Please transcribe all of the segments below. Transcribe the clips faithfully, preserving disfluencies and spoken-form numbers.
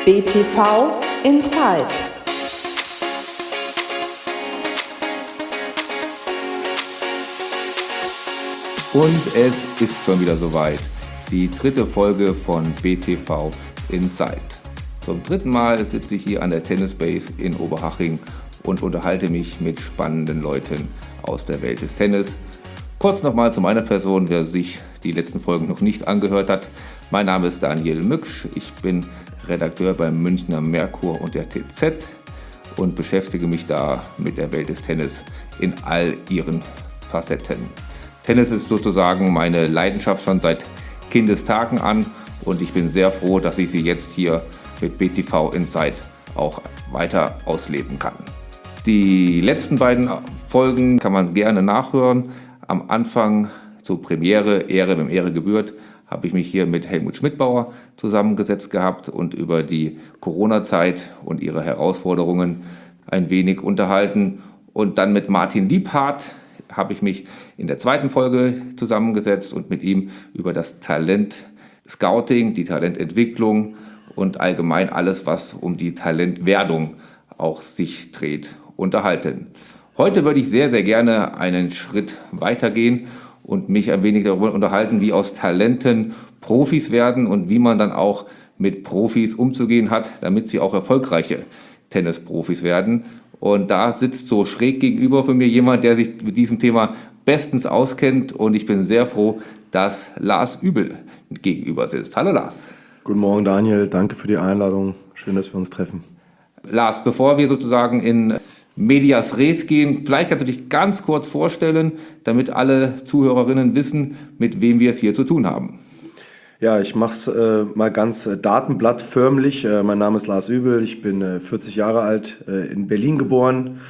B T V Inside. Und es ist schon wieder soweit. Die dritte Folge von B T V Inside. Zum dritten Mal sitze ich hier an der Tennis Base in Oberhaching und unterhalte mich mit spannenden Leuten aus der Welt des Tennis. Kurz nochmal zu meiner Person, wer sich die letzten Folgen noch nicht angehört hat. Mein Name ist Daniel Mücksch, ich bin Redakteur beim Münchner Merkur und der T Z und beschäftige mich da mit der Welt des Tennis in all ihren Facetten. Tennis ist sozusagen meine Leidenschaft schon seit Kindestagen an und ich bin sehr froh, dass ich sie jetzt hier mit B T V Inside auch weiter ausleben kann. Die letzten beiden Folgen kann man gerne nachhören. Am Anfang zur Premiere, Ehre wem Ehre gebührt, habe ich mich hier mit Helmut Schmidbauer zusammengesetzt gehabt und über die Corona-Zeit und ihre Herausforderungen ein wenig unterhalten. Und dann mit Martin Liebhardt habe ich mich in der zweiten Folge zusammengesetzt und mit ihm über das Talent-Scouting, die Talententwicklung und allgemein alles, was um die Talentwerdung auch sich dreht, unterhalten. Heute würde ich sehr, sehr gerne einen Schritt weitergehen und mich ein wenig darüber unterhalten, wie aus Talenten Profis werden und wie man dann auch mit Profis umzugehen hat, damit sie auch erfolgreiche Tennisprofis werden. Und da sitzt so schräg gegenüber von mir jemand, der sich mit diesem Thema bestens auskennt. Und ich bin sehr froh, dass Lars Übel gegenüber sitzt. Hallo Lars. Guten Morgen Daniel, danke für die Einladung. Schön, dass wir uns treffen. Lars, bevor wir sozusagen in Medias Res gehen, vielleicht kannst du dich ganz kurz vorstellen, damit alle Zuhörerinnen wissen, mit wem wir es hier zu tun haben. Ja, ich mache es äh, mal ganz äh, datenblattförmlich. Äh, mein Name ist Lars Übel, ich bin äh, vierzig Jahre alt, äh, in Berlin geboren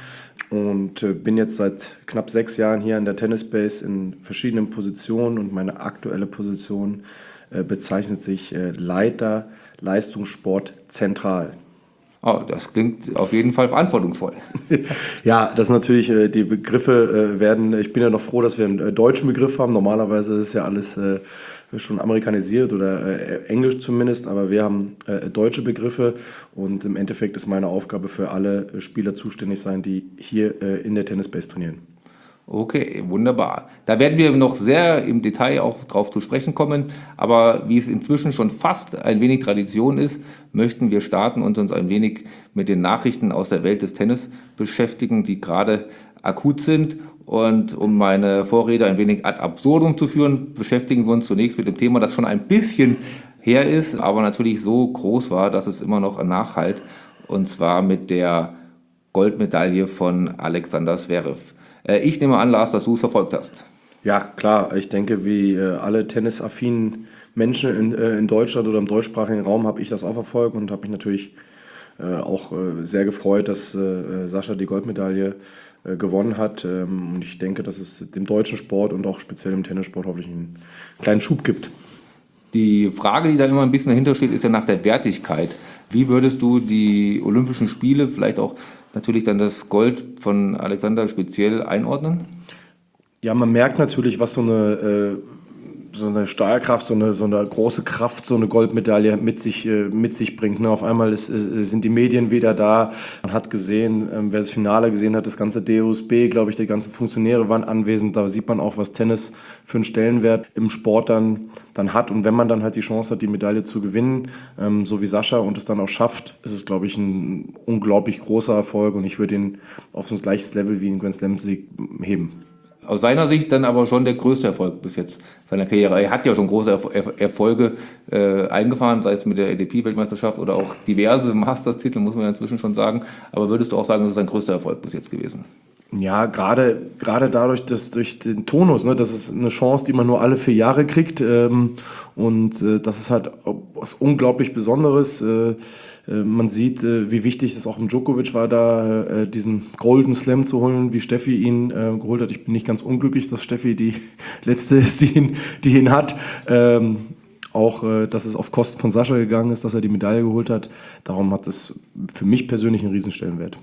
und äh, bin jetzt seit knapp sechs Jahren hier an der Tennis Base in verschiedenen Positionen und meine aktuelle Position äh, bezeichnet sich äh, Leiter Leistungssport Zentral. Oh, das klingt auf jeden Fall verantwortungsvoll. Ja, das ist natürlich, äh, die Begriffe äh, werden, ich bin ja noch froh, dass wir einen äh, deutschen Begriff haben. Normalerweise ist ja alles äh, schon amerikanisiert oder äh, englisch zumindest, aber wir haben äh, deutsche Begriffe und im Endeffekt ist meine Aufgabe für alle äh, Spieler zuständig sein, die hier äh, in der Tennis Base trainieren. Okay, wunderbar. Da werden wir noch sehr im Detail auch drauf zu sprechen kommen, aber wie es inzwischen schon fast ein wenig Tradition ist, möchten wir starten und uns ein wenig mit den Nachrichten aus der Welt des Tennis beschäftigen, die gerade akut sind. Und um meine Vorrede ein wenig ad absurdum zu führen, beschäftigen wir uns zunächst mit dem Thema, das schon ein bisschen her ist, aber natürlich so groß war, dass es immer noch nachhalt, und zwar mit der Goldmedaille von Alexander Zverev. Ich nehme an, Lars, dass du es verfolgt hast. Ja, klar. Ich denke, wie äh, alle tennisaffinen Menschen in, äh, in Deutschland oder im deutschsprachigen Raum habe ich das auch verfolgt und habe mich natürlich äh, auch äh, sehr gefreut, dass äh, Sascha die Goldmedaille äh, gewonnen hat. Ähm, und ich denke, dass es dem deutschen Sport und auch speziell im Tennissport hoffentlich einen kleinen Schub gibt. Die Frage, die da immer ein bisschen dahinter steht, ist ja nach der Wertigkeit. Wie würdest du die Olympischen Spiele, vielleicht auch natürlich dann das Gold von Alexander speziell einordnen? Ja, man merkt natürlich, was so eine, äh, so eine Strahlkraft, so eine, so eine große Kraft, so eine Goldmedaille mit sich, äh, mit sich bringt. Ne? Auf einmal ist, äh, sind die Medien wieder da. Man hat gesehen, äh, wer das Finale gesehen hat, das ganze D O S B, glaube ich, die ganzen Funktionäre waren anwesend. Da sieht man auch, was Tennis für einen Stellenwert im Sport dann, dann hat. Und wenn man dann halt die Chance hat, die Medaille zu gewinnen, ähm, so wie Sascha, und es dann auch schafft, ist es, glaube ich, ein unglaublich großer Erfolg. Und ich würde ihn auf so ein gleiches Level wie in Grand Slam Sieg heben. Aus seiner Sicht dann aber schon der größte Erfolg bis jetzt seiner Karriere. Er hat ja schon große Erf- Erf- Erfolge äh, eingefahren, sei es mit der A T P-Weltmeisterschaft oder auch diverse Masters-Titel, muss man ja inzwischen schon sagen. Aber würdest du auch sagen, das ist sein größter Erfolg bis jetzt gewesen? Ja, gerade gerade dadurch, dass durch den Tonus, ne, das ist eine Chance, die man nur alle vier Jahre kriegt, ähm, und äh, das ist halt was unglaublich Besonderes. Äh, äh, man sieht, äh, wie wichtig es auch im Djokovic war, da äh, diesen Golden Slam zu holen, wie Steffi ihn äh, geholt hat. Ich bin nicht ganz unglücklich, dass Steffi die letzte ist, die ihn, die ihn hat. Ähm, Auch, äh, dass es auf Kosten von Sascha gegangen ist, dass er die Medaille geholt hat. Darum hat es für mich persönlich einen Riesenstellenwert.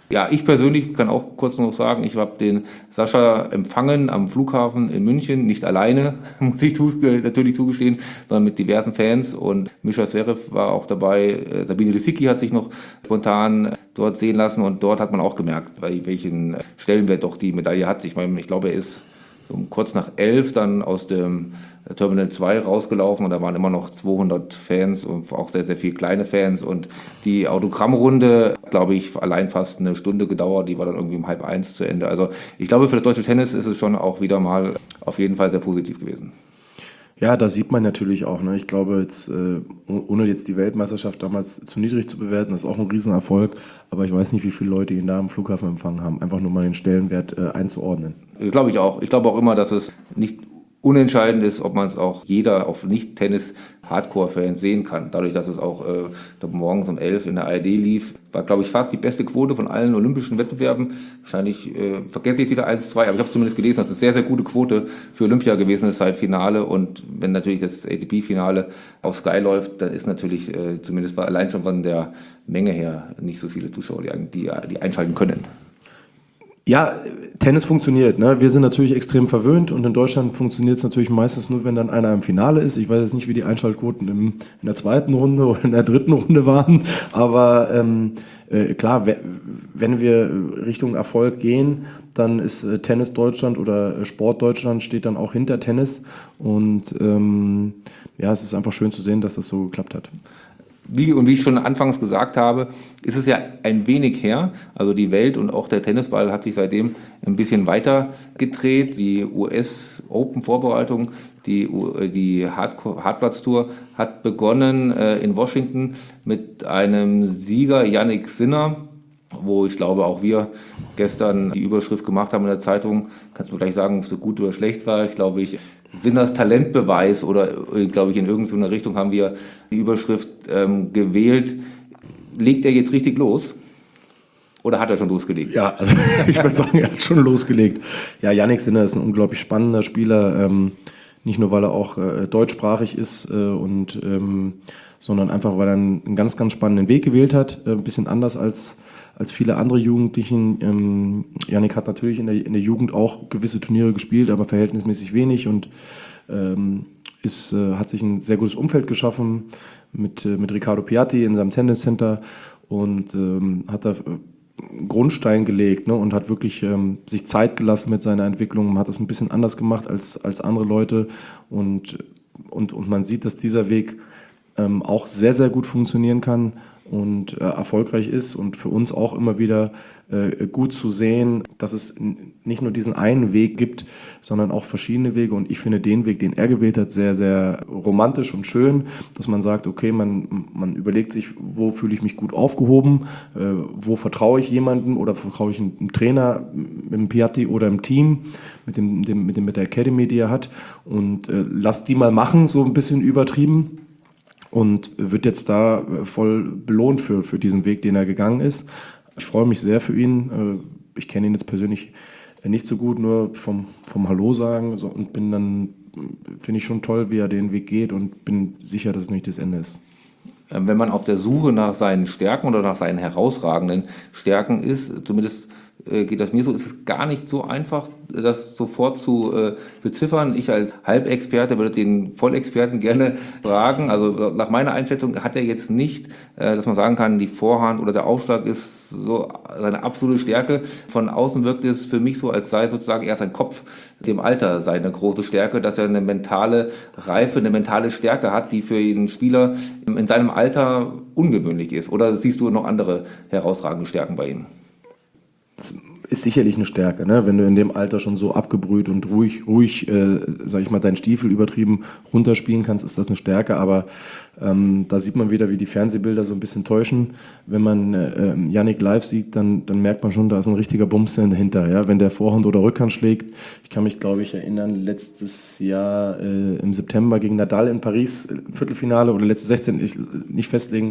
Ja, ich persönlich kann auch kurz noch sagen, ich habe den Sascha empfangen am Flughafen in München, nicht alleine, muss ich zu, natürlich zugestehen, sondern mit diversen Fans und Mischa Zverev war auch dabei, Sabine Lisicki hat sich noch spontan dort sehen lassen und dort hat man auch gemerkt, welchen Stellenwert doch die Medaille hat. Ich meine, ich glaube, er ist so kurz nach elf dann aus dem Terminal zwei rausgelaufen und da waren immer noch zweihundert Fans und auch sehr, sehr viele kleine Fans und die Autogrammrunde, glaube ich, allein fast eine Stunde gedauert, die war dann irgendwie um halb eins zu Ende. Also ich glaube, für das deutsche Tennis ist es schon auch wieder mal auf jeden Fall sehr positiv gewesen. Ja, da sieht man natürlich auch, ne? Ich glaube jetzt, äh, ohne jetzt die Weltmeisterschaft damals zu niedrig zu bewerten, das ist auch ein Riesenerfolg, aber ich weiß nicht, wie viele Leute ihn da am Flughafen empfangen haben, einfach nur mal den Stellenwert äh, einzuordnen. Glaube ich auch. Ich glaube auch immer, dass es nicht unentscheidend ist, ob man es auch jeder auf Nicht-Tennis-Hardcore-Fans sehen kann. Dadurch, dass es auch äh, glaub, morgens um elf in der A R D lief, war, glaube ich, fast die beste Quote von allen olympischen Wettbewerben. Wahrscheinlich äh, vergesse ich wieder eins, zwei, aber ich habe zumindest gelesen, dass es eine sehr, sehr gute Quote für Olympia gewesen ist seit Finale. Und wenn natürlich das A T P-Finale auf Sky läuft, dann ist natürlich äh, zumindest allein schon von der Menge her nicht so viele Zuschauer, die, die, die einschalten können. Ja, Tennis funktioniert. Ne? Wir sind natürlich extrem verwöhnt und in Deutschland funktioniert es natürlich meistens nur, wenn dann einer im Finale ist. Ich weiß jetzt nicht, wie die Einschaltquoten im, in der zweiten Runde oder in der dritten Runde waren, aber ähm, äh, klar, wenn wir Richtung Erfolg gehen, dann ist äh, Tennis Deutschland oder Sport Deutschland steht dann auch hinter Tennis und ähm, ja, es ist einfach schön zu sehen, dass das so geklappt hat. Wie, und wie ich schon anfangs gesagt habe, ist es ja ein wenig her. Also die Welt und auch der Tennisball hat sich seitdem ein bisschen weiter gedreht. Die U S Open Vorbereitung, die, die Hartplatz-Tour hat begonnen äh, in Washington mit einem Sieger, Jannik Sinner, wo ich glaube auch wir gestern die Überschrift gemacht haben in der Zeitung. Kannst du mir gleich sagen, ob es so gut oder schlecht war? Ich glaube, ich Sinners Talentbeweis oder, glaube ich, in irgendeiner Richtung haben wir die Überschrift ähm, gewählt. Legt er jetzt richtig los? Oder hat er schon losgelegt? Ja, also ich würde sagen, er hat schon losgelegt. Ja, Jannik Sinner ist ein unglaublich spannender Spieler, ähm, nicht nur, weil er auch äh, deutschsprachig ist, äh, und, ähm, sondern einfach, weil er einen, einen ganz, ganz spannenden Weg gewählt hat, äh, ein bisschen anders als als viele andere Jugendlichen. Ähm, Jannik hat natürlich in der, in der Jugend auch gewisse Turniere gespielt, aber verhältnismäßig wenig und ähm, ist, äh, hat sich ein sehr gutes Umfeld geschaffen mit, äh, mit Riccardo Piatti in seinem Tennis Center und ähm, hat da einen Grundstein gelegt, ne, und hat wirklich ähm, sich Zeit gelassen mit seiner Entwicklung. Man hat das ein bisschen anders gemacht als, als andere Leute und, und, und man sieht, dass dieser Weg ähm, auch sehr, sehr gut funktionieren kann und äh, erfolgreich ist und für uns auch immer wieder äh, gut zu sehen, dass es n- nicht nur diesen einen Weg gibt, sondern auch verschiedene Wege und ich finde den Weg, den er gewählt hat, sehr, sehr romantisch und schön, dass man sagt, okay, man, man überlegt sich, wo fühle ich mich gut aufgehoben, äh, wo vertraue ich jemandem oder vertraue ich einem, einem Trainer, mit dem Piatti oder im Team, mit dem, dem, mit dem mit der Academy, die er hat und äh, lass die mal machen, so ein bisschen übertrieben. Und wird jetzt da voll belohnt für, für diesen Weg, den er gegangen ist. Ich freue mich sehr für ihn. Ich kenne ihn jetzt persönlich nicht so gut, nur vom, vom Hallo sagen so, und bin dann, finde ich schon toll, wie er den Weg geht und bin sicher, dass es nicht das Ende ist. Wenn man auf der Suche nach seinen Stärken oder nach seinen herausragenden Stärken ist, zumindest äh, geht das mir so, ist es gar nicht so einfach, das sofort zu äh, beziffern. Ich als Halbexperte würde den Vollexperten gerne fragen. Also nach meiner Einschätzung hat er jetzt nicht, äh, dass man sagen kann, die Vorhand oder der Aufschlag ist so seine absolute Stärke. Von außen wirkt es für mich so, als sei sozusagen eher sein Kopf dem Alter seine große Stärke, dass er eine mentale Reife, eine mentale Stärke hat, die für jeden Spieler in seinem Alter ungewöhnlich ist. Oder siehst du noch andere herausragende Stärken bei ihm? Das ist sicherlich eine Stärke, ne? Wenn du in dem Alter schon so abgebrüht und ruhig, ruhig, äh, sag ich mal, deinen Stiefel übertrieben runterspielen kannst, ist das eine Stärke. Aber ähm, da sieht man wieder, wie die Fernsehbilder so ein bisschen täuschen. Wenn man äh, Jannik live sieht, dann, dann merkt man schon, da ist ein richtiger Bums dahinter. Ja? Wenn der Vorhand oder Rückhand schlägt. Ich kann mich, glaube ich, erinnern, letztes Jahr äh, im September gegen Nadal in Paris, Viertelfinale oder letztes sechzehn, ich, nicht festlegen,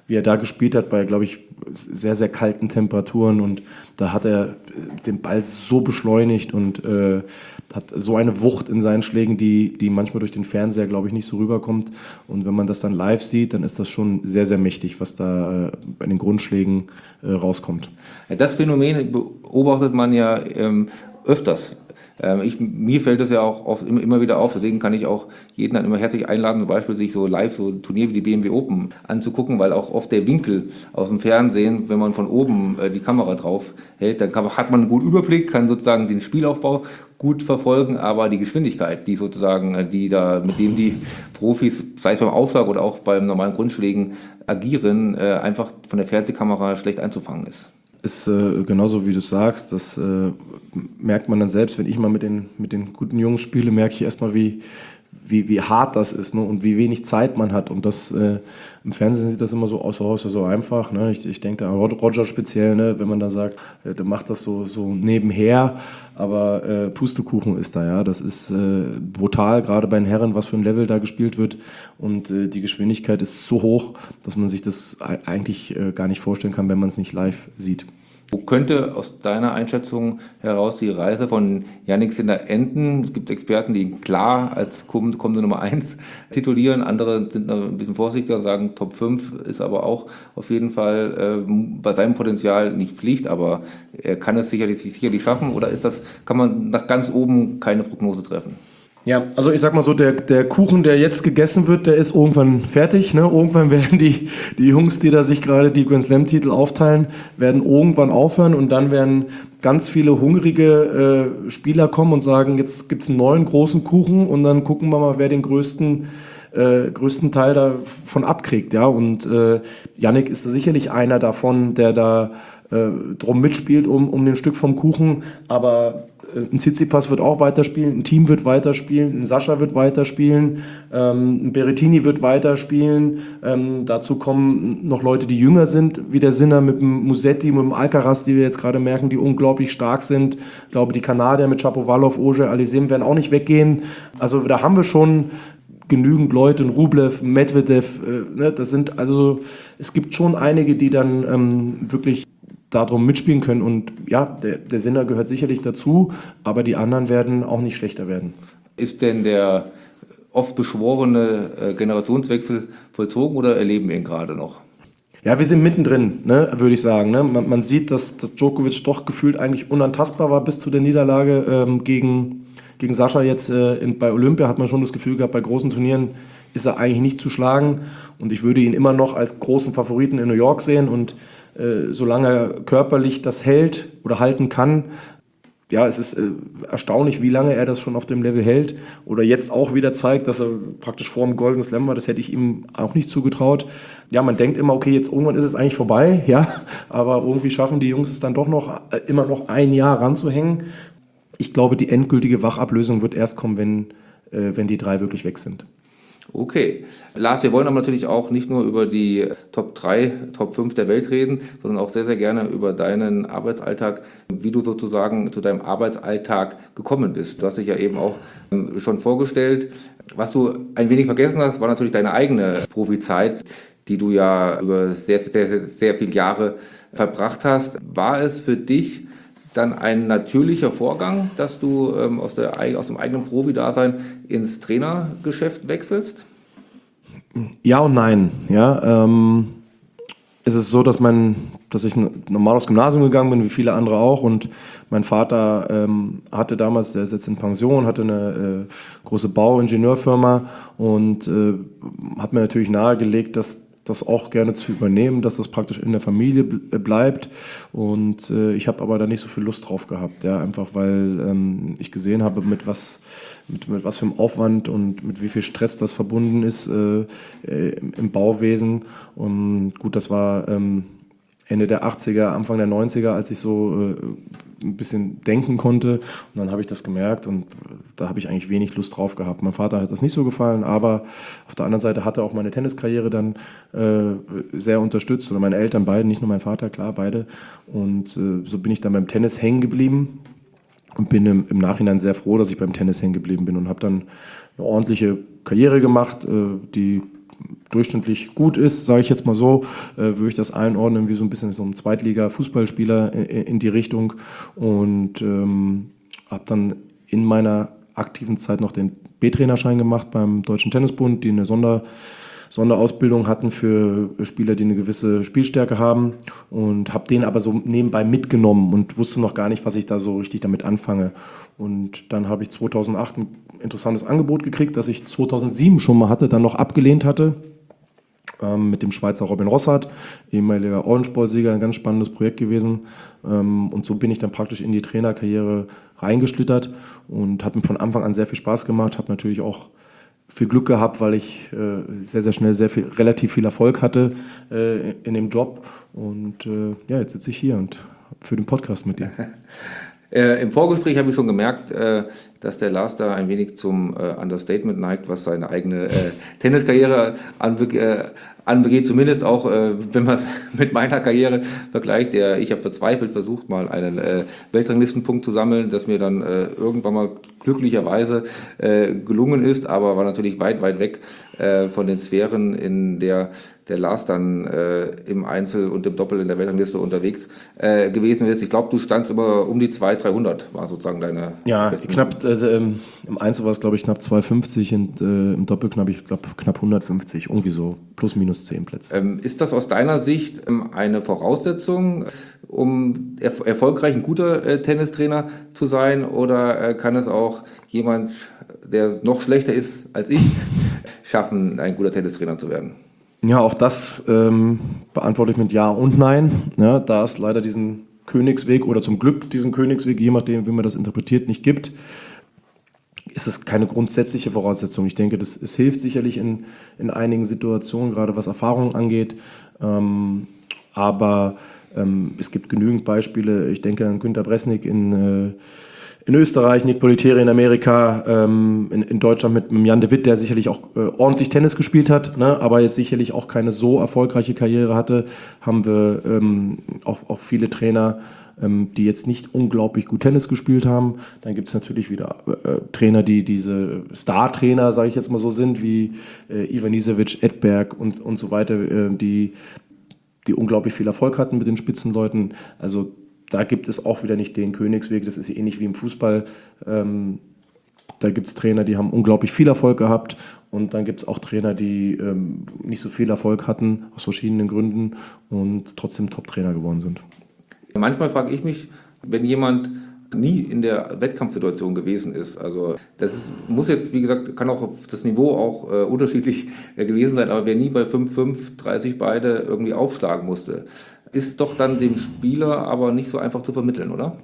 wie er da gespielt hat, bei, glaube ich, sehr, sehr kalten Temperaturen. Und da hat er den Ball so beschleunigt und äh, hat so eine Wucht in seinen Schlägen, die, die manchmal durch den Fernseher, glaube ich, nicht so rüberkommt. Und wenn man das dann live sieht, dann ist das schon sehr, sehr mächtig, was da äh, bei den Grundschlägen äh, rauskommt. Das Phänomen beobachtet man ja ähm, öfters. Ich, mir fällt das ja auch oft, immer wieder auf, deswegen kann ich auch jeden dann immer herzlich einladen, zum Beispiel sich so live so Turnier wie die B M W Open anzugucken, weil auch oft der Winkel aus dem Fernsehen, wenn man von oben äh, die Kamera drauf hält, dann kann, hat man einen guten Überblick, kann sozusagen den Spielaufbau gut verfolgen, aber die Geschwindigkeit, die sozusagen, die da, mit dem die Profis, sei es beim Aufschlag oder auch beim normalen Grundschlägen agieren, äh, einfach von der Fernsehkamera schlecht einzufangen ist. Ist äh, genauso wie du sagst, das äh, merkt man dann selbst, wenn ich mal mit den, mit den guten Jungs spiele, merke ich erstmal, wie, wie, wie hart das ist, ne? Und wie wenig Zeit man hat. Und das äh, im Fernsehen sieht das immer so aus, so, so einfach. Ne? Ich, ich denke an Roger speziell, ne? Wenn man da sagt, äh, der macht das so, so nebenher, aber äh, Pustekuchen ist da, ja. Das ist äh, brutal, gerade bei den Herren, was für ein Level da gespielt wird. Und äh, die Geschwindigkeit ist so hoch, dass man sich das eigentlich äh, gar nicht vorstellen kann, wenn man es nicht live sieht. Wo könnte aus deiner Einschätzung heraus die Reise von Jannik Sinner enden? Es gibt Experten, die ihn klar als kommende Nummer eins titulieren. Andere sind noch ein bisschen vorsichtiger und sagen, Top fünf ist aber auch auf jeden Fall äh, bei seinem Potenzial nicht Pflicht, aber er kann es sicherlich, sicherlich schaffen. Oder ist das, kann man nach ganz oben keine Prognose treffen? Ja, also ich sag mal so, der, der Kuchen, der jetzt gegessen wird, der ist irgendwann fertig. Ne? Irgendwann werden die, die Jungs, die da sich gerade die Grand Slam-Titel aufteilen, werden irgendwann aufhören und dann werden ganz viele hungrige äh, Spieler kommen und sagen, jetzt gibt's einen neuen großen Kuchen und dann gucken wir mal, wer den größten Äh, größten Teil davon abkriegt, ja, und äh, Jannik ist da sicherlich einer davon, der da äh, drum mitspielt, um, um den Stück vom Kuchen, aber äh, ein Tsitsipas wird auch weiterspielen, ein Team wird weiterspielen, ein Sascha wird weiterspielen, ähm, ein Berrettini wird weiterspielen, ähm, dazu kommen noch Leute, die jünger sind, wie der Sinner mit dem Musetti, mit dem Alcaraz, die wir jetzt gerade merken, die unglaublich stark sind. Ich glaube, die Kanadier mit Shapovalov, Auger, Aliassime werden auch nicht weggehen, also da haben wir schon genügend Leute, ein Rublev, Medvedev, äh, ne, das sind also, es gibt schon einige, die dann ähm, wirklich darum mitspielen können und ja, der, der Sinner gehört sicherlich dazu, aber die anderen werden auch nicht schlechter werden. Ist denn der oft beschworene äh, Generationswechsel vollzogen oder erleben wir ihn gerade noch? Ja, wir sind mittendrin, ne, würde ich sagen. Ne? Man, man sieht, dass, dass Djokovic doch gefühlt eigentlich unantastbar war bis zu der Niederlage ähm, gegen Gegen Sascha jetzt äh, in, bei Olympia hat man schon das Gefühl gehabt, bei großen Turnieren ist er eigentlich nicht zu schlagen. Und ich würde ihn immer noch als großen Favoriten in New York sehen. Und äh, solange er körperlich das hält oder halten kann, ja, es ist äh, erstaunlich, wie lange er das schon auf dem Level hält. Oder jetzt auch wieder zeigt, dass er praktisch vor dem Golden Slam war. Das hätte ich ihm auch nicht zugetraut. Ja, man denkt immer, okay, jetzt irgendwann ist es eigentlich vorbei. Ja, aber irgendwie schaffen die Jungs es dann doch noch, äh, immer noch ein Jahr ranzuhängen. Ich glaube, die endgültige Wachablösung wird erst kommen, wenn, äh, wenn die drei wirklich weg sind. Okay. Lars, wir wollen aber natürlich auch nicht nur über die Top drei, Top fünf der Welt reden, sondern auch sehr, sehr gerne über deinen Arbeitsalltag, wie du sozusagen zu deinem Arbeitsalltag gekommen bist. Du hast dich ja eben auch ähm, schon vorgestellt. Was du ein wenig vergessen hast, war natürlich deine eigene Profizeit, die du ja über sehr, sehr, sehr, sehr viele Jahre verbracht hast. War es für dich dann ein natürlicher Vorgang, dass du ähm, aus, der, aus dem eigenen Profi-Dasein ins Trainergeschäft wechselst? Ja und nein. Ja, ähm, es ist so, dass, mein, dass ich normal aufs Gymnasium gegangen bin, wie viele andere auch. Und mein Vater ähm, hatte damals, der ist jetzt in Pension, hatte eine äh, große Bauingenieurfirma und äh, hat mir natürlich nahegelegt, dass das auch gerne zu übernehmen, dass das praktisch in der Familie bleibt. Und äh, ich habe aber da nicht so viel Lust drauf gehabt, ja, einfach weil ähm, ich gesehen habe, mit was, mit, mit was für einem Aufwand und mit wie viel Stress das verbunden ist äh, äh, im Bauwesen. Und gut, das war ähm, Ende der achtziger, Anfang der neunziger, als ich so äh, ein bisschen denken konnte. Und dann habe ich das gemerkt und da habe ich eigentlich wenig Lust drauf gehabt. Mein Vater hat das nicht so gefallen, aber auf der anderen Seite hat er auch meine Tenniskarriere dann äh, sehr unterstützt. Oder meine Eltern beide, nicht nur mein Vater, klar, beide. Und äh, so bin ich dann beim Tennis hängen geblieben und bin im, im Nachhinein sehr froh, dass ich beim Tennis hängen geblieben bin und habe dann eine ordentliche Karriere gemacht, äh, die durchschnittlich gut ist, sage ich jetzt mal so, äh, würde ich das einordnen wie so ein bisschen so ein Zweitliga-Fußballspieler in, in die Richtung und ähm, habe dann in meiner aktiven Zeit noch den B-Trainerschein gemacht beim Deutschen Tennisbund, die eine Sonder, Sonderausbildung hatten für Spieler, die eine gewisse Spielstärke haben und habe den aber so nebenbei mitgenommen und wusste noch gar nicht, was ich da so richtig damit anfange. Und dann habe ich zweitausendacht ein interessantes Angebot gekriegt, das ich zweitausendsieben schon mal hatte, dann noch abgelehnt hatte, ähm, mit dem Schweizer Robin Rossart, ehemaliger Orange Bowl-Sieger, ein ganz spannendes Projekt gewesen. Ähm, und so bin ich dann praktisch in die Trainerkarriere reingeschlittert und hat mir von Anfang an sehr viel Spaß gemacht, habe natürlich auch viel Glück gehabt, weil ich äh, sehr, sehr schnell sehr viel, relativ viel Erfolg hatte äh, in dem Job. Und äh, ja, jetzt sitze ich hier und für den Podcast mit dir. Äh, Im Vorgespräch habe ich schon gemerkt, äh, dass der Lars da ein wenig zum äh, Understatement neigt, was seine eigene äh, Tenniskarriere anbe- äh, anbegeht. Zumindest auch, äh, wenn man es mit meiner Karriere vergleicht. Der, ich habe verzweifelt versucht, mal einen äh, Weltranglistenpunkt zu sammeln, das mir dann äh, irgendwann mal glücklicherweise äh, gelungen ist, aber war natürlich weit, weit weg äh, von den Sphären, in der der Lars dann äh, im Einzel und im Doppel in der Weltrangliste unterwegs äh, gewesen ist. Ich glaube, du standst immer um die zweihundert, dreihundert, war sozusagen deine... Ja, knapp, äh, im Einzel war es, glaube ich, knapp zweihundertfünfzig und äh, im Doppel knapp, ich glaube, knapp hundertfünfzig, irgendwie so, plus minus zehn Plätze. Ähm, ist das aus deiner Sicht ähm, eine Voraussetzung, um erf- erfolgreich ein guter äh, Tennistrainer zu sein, oder äh, kann es auch jemand, der noch schlechter ist als ich, schaffen, ein guter Tennistrainer zu werden? Ja, auch das ähm, beantworte ich mit Ja und Nein. Ja, da es leider diesen Königsweg oder zum Glück diesen Königsweg, je nachdem, wie man das interpretiert, nicht gibt, ist es keine grundsätzliche Voraussetzung. Ich denke, das, es hilft sicherlich in, in einigen Situationen, gerade was Erfahrungen angeht. Ähm, aber ähm, es gibt genügend Beispiele. Ich denke an Günter Bresnik in äh, In Österreich, Nick Bollettieri in Amerika, ähm, in, in Deutschland mit, mit Jan de Witt, der sicherlich auch äh, ordentlich Tennis gespielt hat, ne, aber jetzt sicherlich auch keine so erfolgreiche Karriere hatte, haben wir ähm, auch, auch viele Trainer, ähm, die jetzt nicht unglaublich gut Tennis gespielt haben. Dann gibt es natürlich wieder äh, Trainer, die diese Star-Trainer, sage ich jetzt mal so, sind, wie äh, Ivanisevic, Edberg und, und so weiter, äh, die, die unglaublich viel Erfolg hatten mit den Spitzenleuten. Also da gibt es auch wieder nicht den Königsweg, das ist ähnlich wie im Fußball. Ähm, da gibt es Trainer, die haben unglaublich viel Erfolg gehabt und dann gibt es auch Trainer, die ähm, nicht so viel Erfolg hatten, aus verschiedenen Gründen und trotzdem Top-Trainer geworden sind. Manchmal frage ich mich, wenn jemand nie in der Wettkampfsituation gewesen ist, also das ist, muss jetzt, wie gesagt, kann auch auf das Niveau auch äh, unterschiedlich äh, gewesen sein, aber wer nie bei fünf fünf, dreißig beide irgendwie aufschlagen musste, ist doch dann dem Spieler aber nicht so einfach zu vermitteln, oder?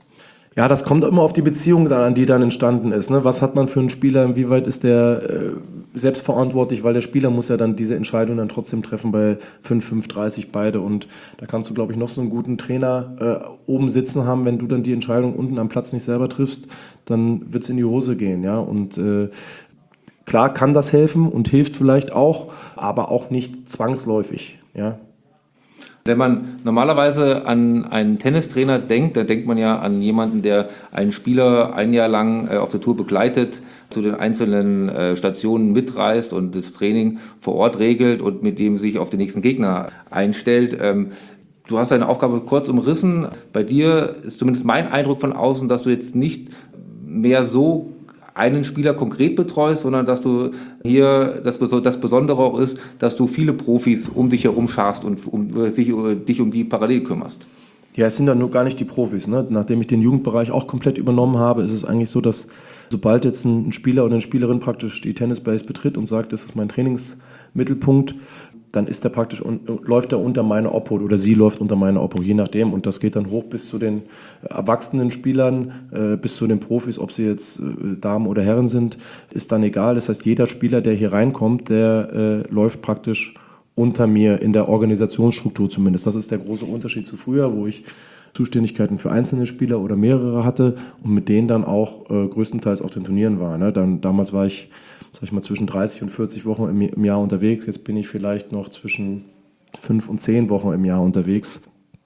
Ja, das kommt immer auf die Beziehung an, die dann entstanden ist. Ne? Was hat man für einen Spieler, inwieweit ist der äh, selbstverantwortlich, weil der Spieler muss ja dann diese Entscheidung dann trotzdem treffen bei fünf fünf, dreißig beide und da kannst du, glaube ich, noch so einen guten Trainer äh, oben sitzen haben, wenn du dann die Entscheidung unten am Platz nicht selber triffst, dann wird es in die Hose gehen, ja, und äh, klar kann das helfen und hilft vielleicht auch, aber auch nicht zwangsläufig, ja. Wenn man normalerweise an einen Tennistrainer denkt, dann denkt man ja an jemanden, der einen Spieler ein Jahr lang auf der Tour begleitet, zu den einzelnen Stationen mitreist und das Training vor Ort regelt und mit dem sich auf den nächsten Gegner einstellt. Du hast deine Aufgabe kurz umrissen. Bei dir ist zumindest mein Eindruck von außen, dass du jetzt nicht mehr so einen Spieler konkret betreust, sondern dass du hier, das, das Besondere auch ist, dass du viele Profis um dich herum scharst und um, sich, dich um die parallel kümmerst. Ja, es sind dann nur gar nicht die Profis. Ne? Nachdem ich den Jugendbereich auch komplett übernommen habe, ist es eigentlich so, dass sobald jetzt ein Spieler oder eine Spielerin praktisch die Tennisbase betritt und sagt, das ist mein Trainingsmittelpunkt, dann ist er praktisch läuft er unter meine Obhut oder sie läuft unter meine Obhut, je nachdem. Und das geht dann hoch bis zu den erwachsenen Spielern, äh, bis zu den Profis, ob sie jetzt äh, Damen oder Herren sind, ist dann egal. Das heißt, jeder Spieler, der hier reinkommt, der äh, läuft praktisch unter mir, in der Organisationsstruktur zumindest. Das ist der große Unterschied zu früher, wo ich Zuständigkeiten für einzelne Spieler oder mehrere hatte und mit denen dann auch äh, größtenteils auf den Turnieren war. Ne? Dann, damals war ich, sag ich mal, zwischen dreißig und vierzig Wochen im, im Jahr unterwegs. Jetzt bin ich vielleicht noch zwischen fünf und zehn Wochen im Jahr unterwegs.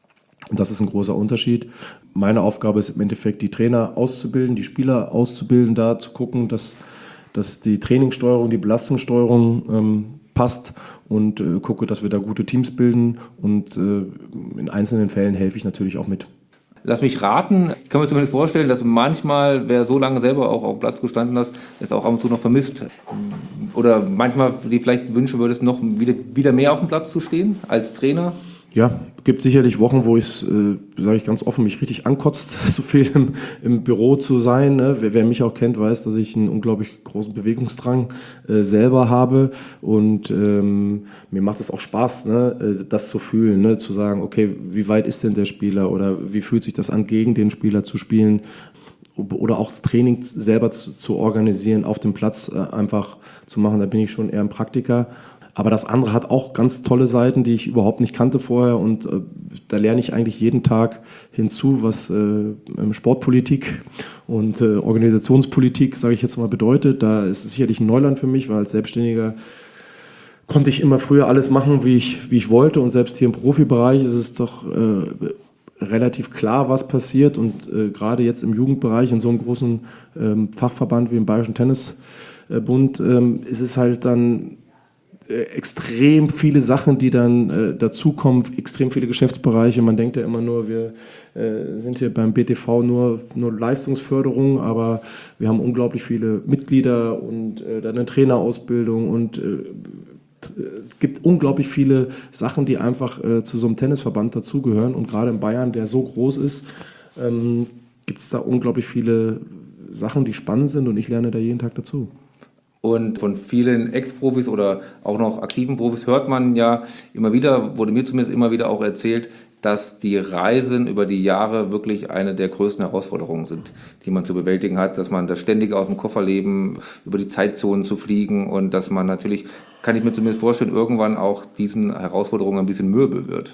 Und das ist ein großer Unterschied. Meine Aufgabe ist im Endeffekt, die Trainer auszubilden, die Spieler auszubilden, da zu gucken, dass, dass die Trainingssteuerung, die Belastungssteuerung ähm, passt und äh, gucke, dass wir da gute Teams bilden und äh, in einzelnen Fällen helfe ich natürlich auch mit. Lass mich raten, ich kann mir zumindest vorstellen, dass manchmal, wer so lange selber auch auf dem Platz gestanden hat, es auch ab und zu noch vermisst. Oder manchmal die vielleicht wünschen würdest, noch wieder, wieder mehr auf dem Platz zu stehen als Trainer? Ja, gibt sicherlich Wochen, wo ich, äh, sage ich ganz offen, mich richtig ankotzt, so viel im, im Büro zu sein. Ne? Wer, wer mich auch kennt, weiß, dass ich einen unglaublich großen Bewegungsdrang äh, selber habe und ähm, mir macht es auch Spaß, ne? Das zu fühlen, ne? Zu sagen, okay, wie weit ist denn der Spieler oder wie fühlt sich das an, gegen den Spieler zu spielen oder auch das Training selber zu, zu organisieren, auf dem Platz äh, einfach zu machen. Da bin ich schon eher ein Praktiker. Aber das andere hat auch ganz tolle Seiten, die ich überhaupt nicht kannte vorher und äh, da lerne ich eigentlich jeden Tag hinzu, was äh, Sportpolitik und äh, Organisationspolitik, sage ich jetzt mal, bedeutet. Da ist es sicherlich ein Neuland für mich, weil als Selbstständiger konnte ich immer früher alles machen, wie ich, wie ich wollte und selbst hier im Profibereich ist es doch äh, relativ klar, was passiert und äh, gerade jetzt im Jugendbereich in so einem großen ähm, Fachverband wie im Bayerischen Tennisbund ähm, ist es halt dann extrem viele Sachen, die dann äh, dazukommen, extrem viele Geschäftsbereiche. Man denkt ja immer nur, wir äh, sind hier beim B T V nur, nur Leistungsförderung, aber wir haben unglaublich viele Mitglieder und äh, dann eine Trainerausbildung und äh, es gibt unglaublich viele Sachen, die einfach äh, zu so einem Tennisverband dazugehören und gerade in Bayern, der so groß ist, ähm, gibt es da unglaublich viele Sachen, die spannend sind und ich lerne da jeden Tag dazu. Und von vielen Ex-Profis oder auch noch aktiven Profis hört man ja immer wieder, wurde mir zumindest immer wieder auch erzählt, dass die Reisen über die Jahre wirklich eine der größten Herausforderungen sind, die man zu bewältigen hat, dass man das ständige aus dem Kofferleben, über die Zeitzonen zu fliegen und dass man natürlich, kann ich mir zumindest vorstellen, irgendwann auch diesen Herausforderungen ein bisschen mürbe wird.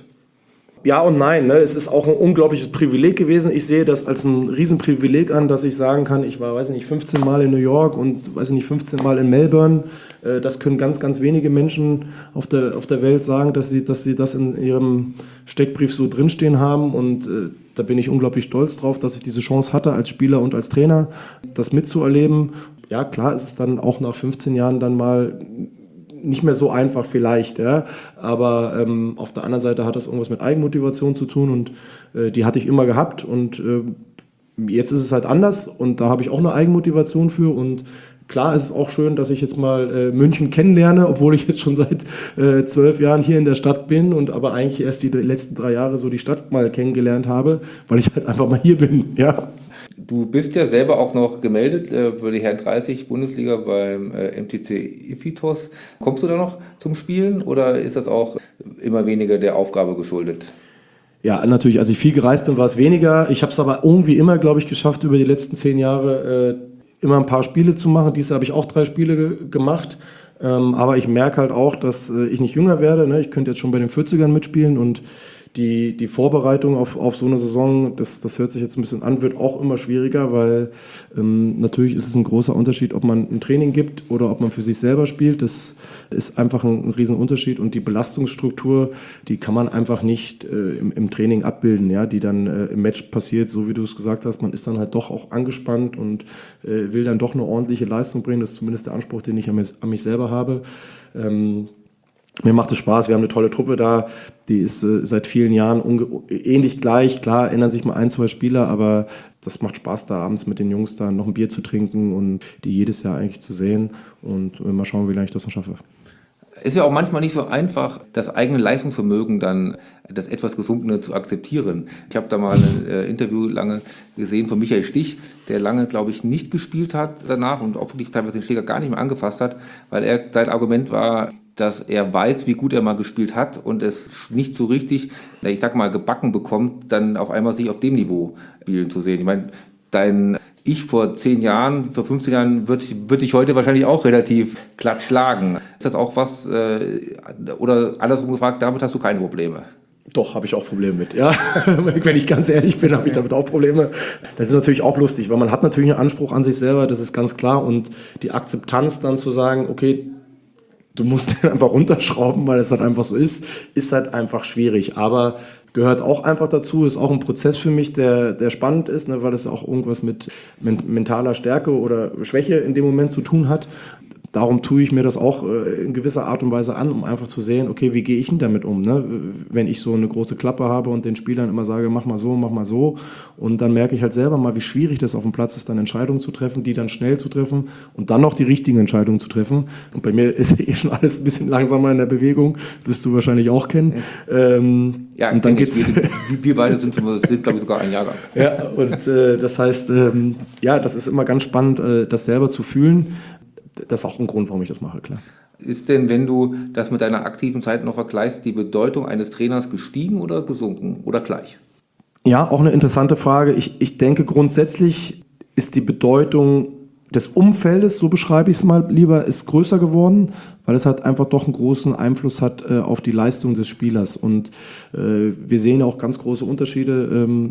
Ja und nein, ne? Es ist auch ein unglaubliches Privileg gewesen. Ich sehe das als ein Riesenprivileg an, dass ich sagen kann, ich war, weiß ich nicht, fünfzehn Mal in New York und, weiß ich nicht, fünfzehn Mal in Melbourne. Das können ganz, ganz wenige Menschen auf der, auf der Welt sagen, dass sie, dass sie das in ihrem Steckbrief so drinstehen haben und äh, da bin ich unglaublich stolz drauf, dass ich diese Chance hatte, als Spieler und als Trainer das mitzuerleben. Ja, klar ist es dann auch nach fünfzehn Jahren dann mal nicht mehr so einfach vielleicht, ja, aber ähm, auf der anderen Seite hat das irgendwas mit Eigenmotivation zu tun und äh, die hatte ich immer gehabt und äh, jetzt ist es halt anders und da habe ich auch eine Eigenmotivation für und klar ist es auch schön, dass ich jetzt mal äh, München kennenlerne, obwohl ich jetzt schon seit äh, zwölf Jahren hier in der Stadt bin und aber eigentlich erst die letzten drei Jahre so die Stadt mal kennengelernt habe, weil ich halt einfach mal hier bin, ja. Du bist ja selber auch noch gemeldet äh, für die Herren dreißig Bundesliga beim äh, M T C Iphitos. Kommst du da noch zum Spielen oder ist das auch immer weniger der Aufgabe geschuldet? Ja, natürlich, als ich viel gereist bin, war es weniger. Ich habe es aber irgendwie immer, glaube ich, geschafft, über die letzten zehn Jahre äh, immer ein paar Spiele zu machen. Dieses Jahr habe ich auch drei Spiele ge- gemacht. Ähm, aber ich merke halt auch, dass äh, ich nicht jünger werde. Ne? Ich könnte jetzt schon bei den vierzigern mitspielen und Die, die Vorbereitung auf, auf so eine Saison, das, das hört sich jetzt ein bisschen an, wird auch immer schwieriger, weil ähm, natürlich ist es ein großer Unterschied, ob man ein Training gibt oder ob man für sich selber spielt. Das ist einfach ein, ein Riesenunterschied und die Belastungsstruktur, die kann man einfach nicht äh, im, im Training abbilden, ja, die dann äh, im Match passiert, so wie du es gesagt hast. Man ist dann halt doch auch angespannt und äh, will dann doch eine ordentliche Leistung bringen. Das ist zumindest der Anspruch, den ich an mich, an mich selber habe. Ähm, Mir macht es Spaß, wir haben eine tolle Truppe da, die ist äh, seit vielen Jahren unge- ähnlich gleich. Klar ändern sich mal ein, zwei Spieler, aber das macht Spaß, da abends mit den Jungs da noch ein Bier zu trinken und die jedes Jahr eigentlich zu sehen und äh, mal schauen, wie lange ich das noch schaffe. Ist ja auch manchmal nicht so einfach, das eigene Leistungsvermögen dann, das etwas Gesunkene zu akzeptieren. Ich habe da mal ein äh, Interview lange gesehen von Michael Stich, der lange, glaube ich, nicht gespielt hat danach und auch wirklich teilweise den Schläger gar nicht mehr angefasst hat, weil er, sein Argument war, dass er weiß, wie gut er mal gespielt hat und es nicht so richtig, ich sag mal, gebacken bekommt, dann auf einmal sich auf dem Niveau spielen zu sehen. Ich meine, dein Ich vor zehn Jahren, vor fünfzehn Jahren würde würd ich heute wahrscheinlich auch relativ glatt schlagen. Ist das auch was, äh, oder andersrum gefragt, damit hast du keine Probleme? Doch, habe ich auch Probleme mit. Ja, wenn ich ganz ehrlich bin, habe ich damit auch Probleme. Das ist natürlich auch lustig, weil man hat natürlich einen Anspruch an sich selber, das ist ganz klar. Und die Akzeptanz dann zu sagen, okay, du musst den einfach runterschrauben, weil es halt einfach so ist, ist halt einfach schwierig. Aber gehört auch einfach dazu, ist auch ein Prozess für mich, der, der spannend ist, ne, weil es auch irgendwas mit men- mentaler Stärke oder Schwäche in dem Moment zu tun hat. darum tue ich mir das auch äh, in gewisser Art und Weise an, um einfach zu sehen, okay, wie gehe ich denn damit um, ne? Wenn ich so eine große Klappe habe und den Spielern immer sage, mach mal so, mach mal so, und dann merke ich halt selber mal, wie schwierig das auf dem Platz ist, dann Entscheidungen zu treffen, die dann schnell zu treffen und dann noch die richtigen Entscheidungen zu treffen. Und bei mir ist eh schon alles ein bisschen langsamer in der Bewegung, wirst du wahrscheinlich auch kennen. Ähm, ja, und dann geht's. Wir, wir beide sind, sind glaube ich, sogar ein Jahrgang. Ja, und äh, das heißt, ähm, ja, das ist immer ganz spannend, äh, das selber zu fühlen. Das ist auch ein Grund, warum ich das mache, klar. Ist denn, wenn du das mit deiner aktiven Zeit noch vergleichst, die Bedeutung eines Trainers gestiegen oder gesunken oder gleich? Ja, auch eine interessante Frage. Ich, ich denke, grundsätzlich ist die Bedeutung des Umfeldes, so beschreibe ich es mal lieber, ist größer geworden, weil es halt einfach doch einen großen Einfluss hat äh, auf die Leistung des Spielers. Und äh, wir sehen auch ganz große Unterschiede ähm,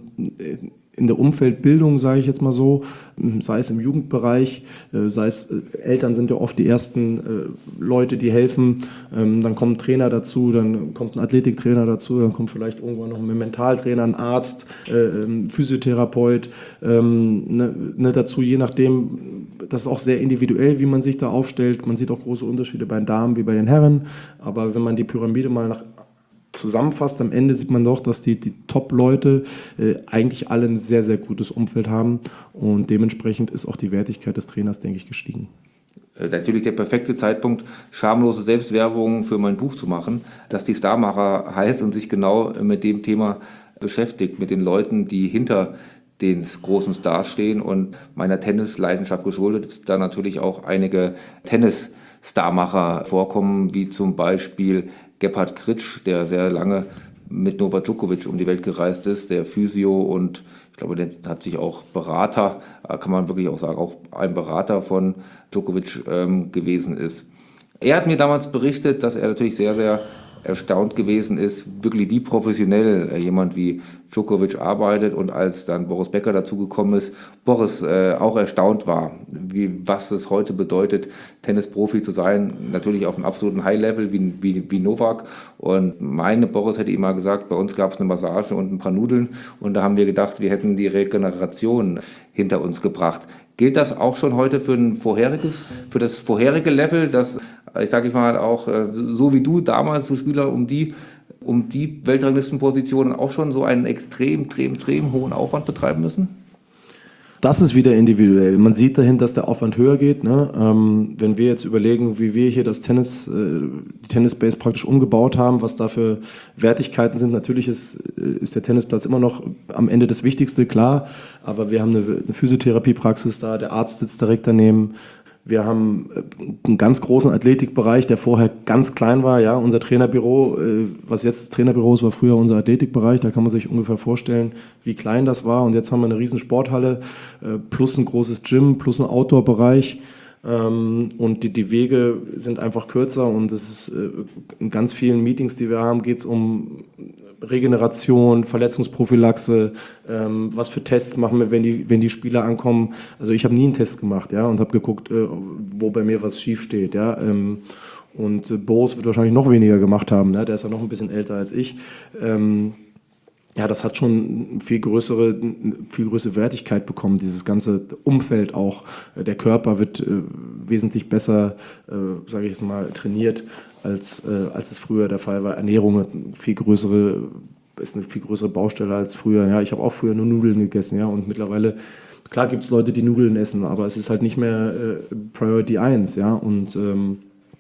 in der Umfeldbildung, sage ich jetzt mal so, sei es im Jugendbereich, äh, sei es, äh, Eltern sind ja oft die ersten äh, Leute, die helfen, ähm, dann kommt ein Trainer dazu, dann kommt ein Athletiktrainer dazu, dann kommt vielleicht irgendwann noch ein Mentaltrainer, ein Arzt, äh, ein Physiotherapeut ähm, ne, ne, dazu, je nachdem, das ist auch sehr individuell, wie man sich da aufstellt. Man sieht auch große Unterschiede bei den Damen wie bei den Herren, aber wenn man die Pyramide mal nach zusammenfasst, am Ende sieht man doch, dass die, die Top-Leute äh, eigentlich alle ein sehr, sehr gutes Umfeld haben und dementsprechend ist auch die Wertigkeit des Trainers, denke ich, gestiegen. Äh, natürlich der perfekte Zeitpunkt, schamlose Selbstwerbung für mein Buch zu machen, das die Starmacher heißt und sich genau mit dem Thema beschäftigt, mit den Leuten, die hinter den großen Stars stehen und meiner Tennisleidenschaft geschuldet ist da natürlich auch einige Tennis-Starmacher vorkommen, wie zum Beispiel Gebhard Kritsch, der sehr lange mit Novak Djokovic um die Welt gereist ist, der Physio und ich glaube, der hat sich auch Berater, kann man wirklich auch sagen, auch ein Berater von Djokovic ähm, gewesen ist. Er hat mir damals berichtet, dass er natürlich sehr, sehr erstaunt gewesen ist, wirklich wie professionell äh, jemand wie Djokovic arbeitet und als dann Boris Becker dazugekommen ist, Boris äh, auch erstaunt war, wie, was es heute bedeutet, Tennisprofi zu sein, natürlich auf einem absoluten High-Level wie, wie, wie Novak und meine Boris hätte ihm mal gesagt, bei uns gab es eine Massage und ein paar Nudeln und da haben wir gedacht, wir hätten die Regeneration hinter uns gebracht. Gilt das auch schon heute für ein vorheriges, für das vorherige Level, dass ich sage ich mal auch, so wie du damals, so Spieler um die, um die Weltranglistenpositionen auch schon so einen extrem, extrem, extrem hohen Aufwand betreiben müssen? Das ist wieder individuell. Man sieht dahin, dass der Aufwand höher geht. Ne? Ähm, wenn wir jetzt überlegen, wie wir hier das Tennis, äh, die Tennisbase praktisch umgebaut haben, was da für Wertigkeiten sind, natürlich ist, ist der Tennisplatz immer noch am Ende das Wichtigste, klar. Aber wir haben eine, eine Physiotherapiepraxis da, der Arzt sitzt direkt daneben. Wir haben einen ganz großen Athletikbereich, der vorher ganz klein war. Ja, unser Trainerbüro, was jetzt das Trainerbüro ist, war früher unser Athletikbereich. Da kann man sich ungefähr vorstellen, wie klein das war. Und jetzt haben wir eine riesen Sporthalle plus ein großes Gym plus ein Outdoor-Bereich. Und die, die Wege sind einfach kürzer. Und es ist in ganz vielen Meetings, die wir haben, geht es um Regeneration, Verletzungsprophylaxe, ähm, was für Tests machen wir, wenn die, wenn die Spieler ankommen. Also ich habe nie einen Test gemacht, ja, und habe geguckt, äh, wo bei mir was schief steht, ja. Ähm, und äh, Boris wird wahrscheinlich noch weniger gemacht haben, ne? Der ist ja noch ein bisschen älter als ich. Ähm, ja, das hat schon eine viel größere, viel größere Wertigkeit bekommen, dieses ganze Umfeld auch. Der Körper wird äh, wesentlich besser, äh, sage ich jetzt mal, trainiert, als, äh, als es früher der Fall war. Ernährung hat eine viel größere, ist eine viel größere Baustelle als früher. Ja, ich habe auch früher nur Nudeln gegessen, ja, und mittlerweile, klar gibt es Leute, die Nudeln essen, aber es ist halt nicht mehr äh, Priority eins, ja, und ähm,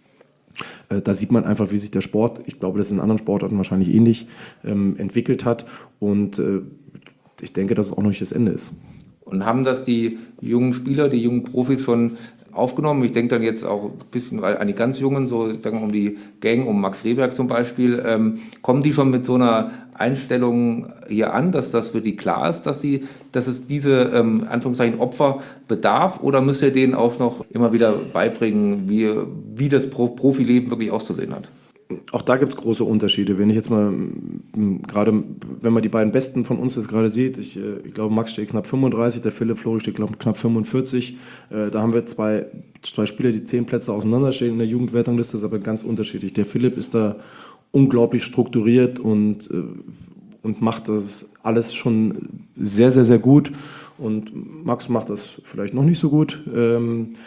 äh, da sieht man einfach, wie sich der Sport, ich glaube, das ist in anderen Sportarten wahrscheinlich ähnlich, ähm, entwickelt hat und äh, ich denke, dass es auch noch nicht das Ende ist. Und haben das die jungen Spieler, die jungen Profis schon aufgenommen? Ich denke dann jetzt auch ein bisschen an die ganz Jungen, so sagen wir um die Gang, um Max Rehberg zum Beispiel. Ähm, kommen die schon mit so einer Einstellung hier an, dass das für die klar ist, dass, die, dass es diese ähm, Anführungszeichen Opfer bedarf? Oder müsst ihr denen auch noch immer wieder beibringen, wie, wie das Pro- Profileben wirklich auszusehen hat? Auch da gibt es große Unterschiede. Wenn ich jetzt mal, gerade wenn man die beiden Besten von uns jetzt gerade sieht, ich, ich glaube, Max steht knapp fünfunddreißig, der Philipp Flori steht glaub, knapp fünfundvierzig. Äh, da haben wir zwei, zwei Spieler, die zehn Plätze auseinanderstehen in der Jugendwertungliste, ist aber ganz unterschiedlich. Der Philipp ist da unglaublich strukturiert und, äh, und macht das alles schon sehr, sehr, sehr gut. Und Max macht das vielleicht noch nicht so gut. Ähm,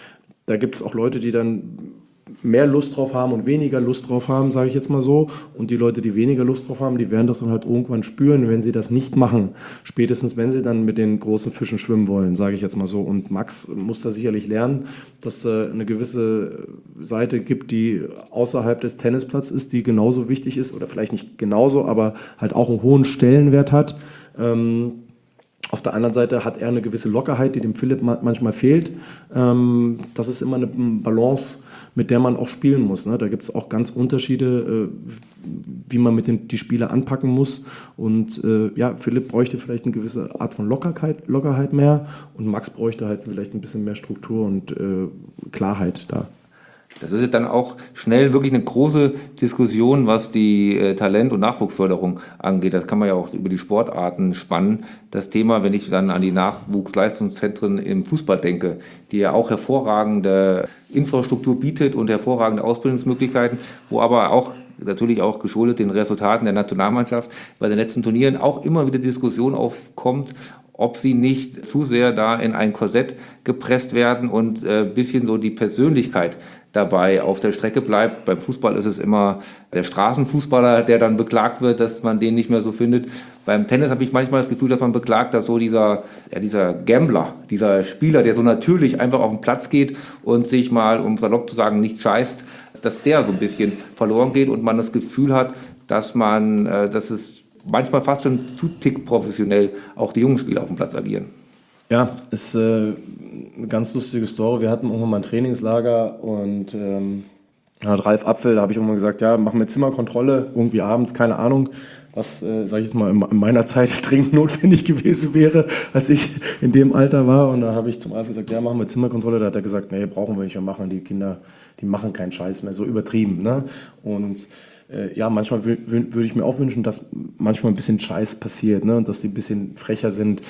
da gibt es auch Leute, die dann mehr Lust drauf haben und weniger Lust drauf haben, sage ich jetzt mal so. Und die Leute, die weniger Lust drauf haben, die werden das dann halt irgendwann spüren, wenn sie das nicht machen. Spätestens, wenn sie dann mit den großen Fischen schwimmen wollen, sage ich jetzt mal so. Und Max muss da sicherlich lernen, dass es äh, eine gewisse Seite gibt, die außerhalb des Tennisplatzes ist, die genauso wichtig ist, oder vielleicht nicht genauso, aber halt auch einen hohen Stellenwert hat. Ähm, Auf der anderen Seite hat er eine gewisse Lockerheit, die dem Philipp manchmal fehlt. Ähm, das ist immer eine Balance, mit der man auch spielen muss. Ne? Da gibt es auch ganz Unterschiede, äh, wie man mit den, die Spieler anpacken muss. Und äh, ja, Philipp bräuchte vielleicht eine gewisse Art von Lockerheit, Lockerheit mehr und Max bräuchte halt vielleicht ein bisschen mehr Struktur und äh, Klarheit da. Das ist dann auch schnell wirklich eine große Diskussion, was die äh, Talent- und Nachwuchsförderung angeht. Das kann man ja auch über die Sportarten spannen. Das Thema, wenn ich dann an die Nachwuchsleistungszentren im Fußball denke, die ja auch hervorragende Infrastruktur bietet und hervorragende Ausbildungsmöglichkeiten, wo aber auch natürlich auch geschuldet den Resultaten der Nationalmannschaft bei den letzten Turnieren auch immer wieder Diskussion aufkommt, ob sie nicht zu sehr da in ein Korsett gepresst werden und ein äh, bisschen so die Persönlichkeit dabei auf der Strecke bleibt. Beim Fußball ist es immer der Straßenfußballer, der dann beklagt wird, dass man den nicht mehr so findet. Beim Tennis habe ich manchmal das Gefühl, dass man beklagt, dass so dieser, ja, dieser Gambler, dieser Spieler, der so natürlich einfach auf den Platz geht und sich mal, um salopp zu sagen, nicht scheißt, dass der so ein bisschen verloren geht und man das Gefühl hat, dass man, äh, dass es manchmal fast schon zu tick professionell auch die jungen Spieler auf dem Platz agieren. Ja, ist äh, eine ganz lustige Story. Wir hatten irgendwann mal ein Trainingslager und ähm, hat Ralf Apfel, da habe ich irgendwann gesagt, ja, machen wir Zimmerkontrolle, irgendwie abends, keine Ahnung, was, äh, sage ich jetzt mal, in, in meiner Zeit dringend notwendig gewesen wäre, als ich in dem Alter war. Und da habe ich zum Ralf gesagt, ja, machen wir Zimmerkontrolle. Da hat er gesagt, nee, brauchen wir nicht mehr machen. Die Kinder, die machen keinen Scheiß mehr, so übertrieben. Ne? Und ja, manchmal würde ich mir auch wünschen, dass manchmal ein bisschen Scheiß passiert, ne? Und dass die ein bisschen frecher sind.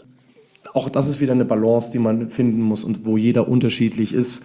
Auch das ist wieder eine Balance, die man finden muss und wo jeder unterschiedlich ist.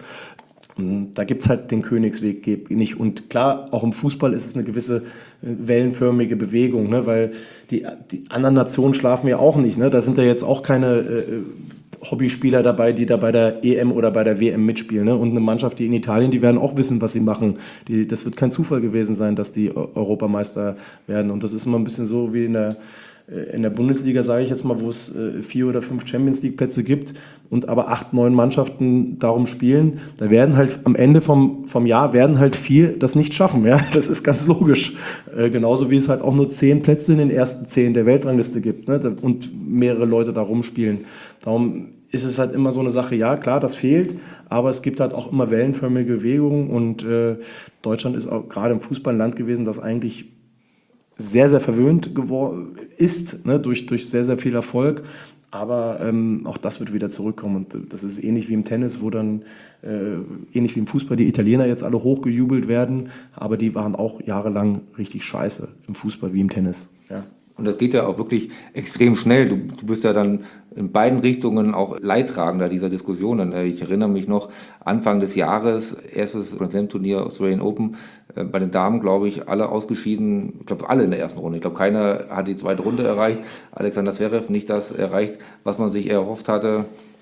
Da gibt es halt den Königsweg nicht. Und klar, auch im Fußball ist es eine gewisse wellenförmige Bewegung, ne? Weil die, die anderen Nationen schlafen ja auch nicht. Ne? Da sind ja jetzt auch keine äh, Hobbyspieler dabei, die da bei der E M oder bei der W M mitspielen. Ne? Und eine Mannschaft, die in Italien, die werden auch wissen, was sie machen. Die, das wird kein Zufall gewesen sein, dass die Europameister werden. Und das ist immer ein bisschen so wie in der, in der Bundesliga, sage ich jetzt mal, wo es vier oder fünf Champions-League-Plätze gibt und aber acht, neun Mannschaften darum spielen. Da werden halt am Ende vom, vom Jahr werden halt vier das nicht schaffen. Ja? Das ist ganz logisch. Äh, genauso wie es halt auch nur zehn Plätze in den ersten zehn der Weltrangliste gibt, ne? Und mehrere Leute da rumspielen. Darum ist es halt immer so eine Sache, ja klar, das fehlt, aber es gibt halt auch immer wellenförmige Bewegungen und äh, Deutschland ist auch gerade im Fußball ein Land gewesen, das eigentlich sehr, sehr verwöhnt geworden ist, ne, durch, durch sehr, sehr viel Erfolg, aber ähm, auch das wird wieder zurückkommen und das ist ähnlich wie im Tennis, wo dann, äh, ähnlich wie im Fußball, die Italiener jetzt alle hochgejubelt werden, aber die waren auch jahrelang richtig scheiße im Fußball wie im Tennis, ja. Und das geht ja auch wirklich extrem schnell. Du, du bist ja dann in beiden Richtungen auch Leidtragender dieser Diskussionen. Ich erinnere mich noch, Anfang des Jahres, erstes Grand Slam Turnier Australian Open, bei den Damen, glaube ich, alle ausgeschieden, ich glaube alle in der ersten Runde. Ich glaube, keiner hat die zweite Runde erreicht. Alexander Zverev nicht das erreicht, was man sich erhofft hatte.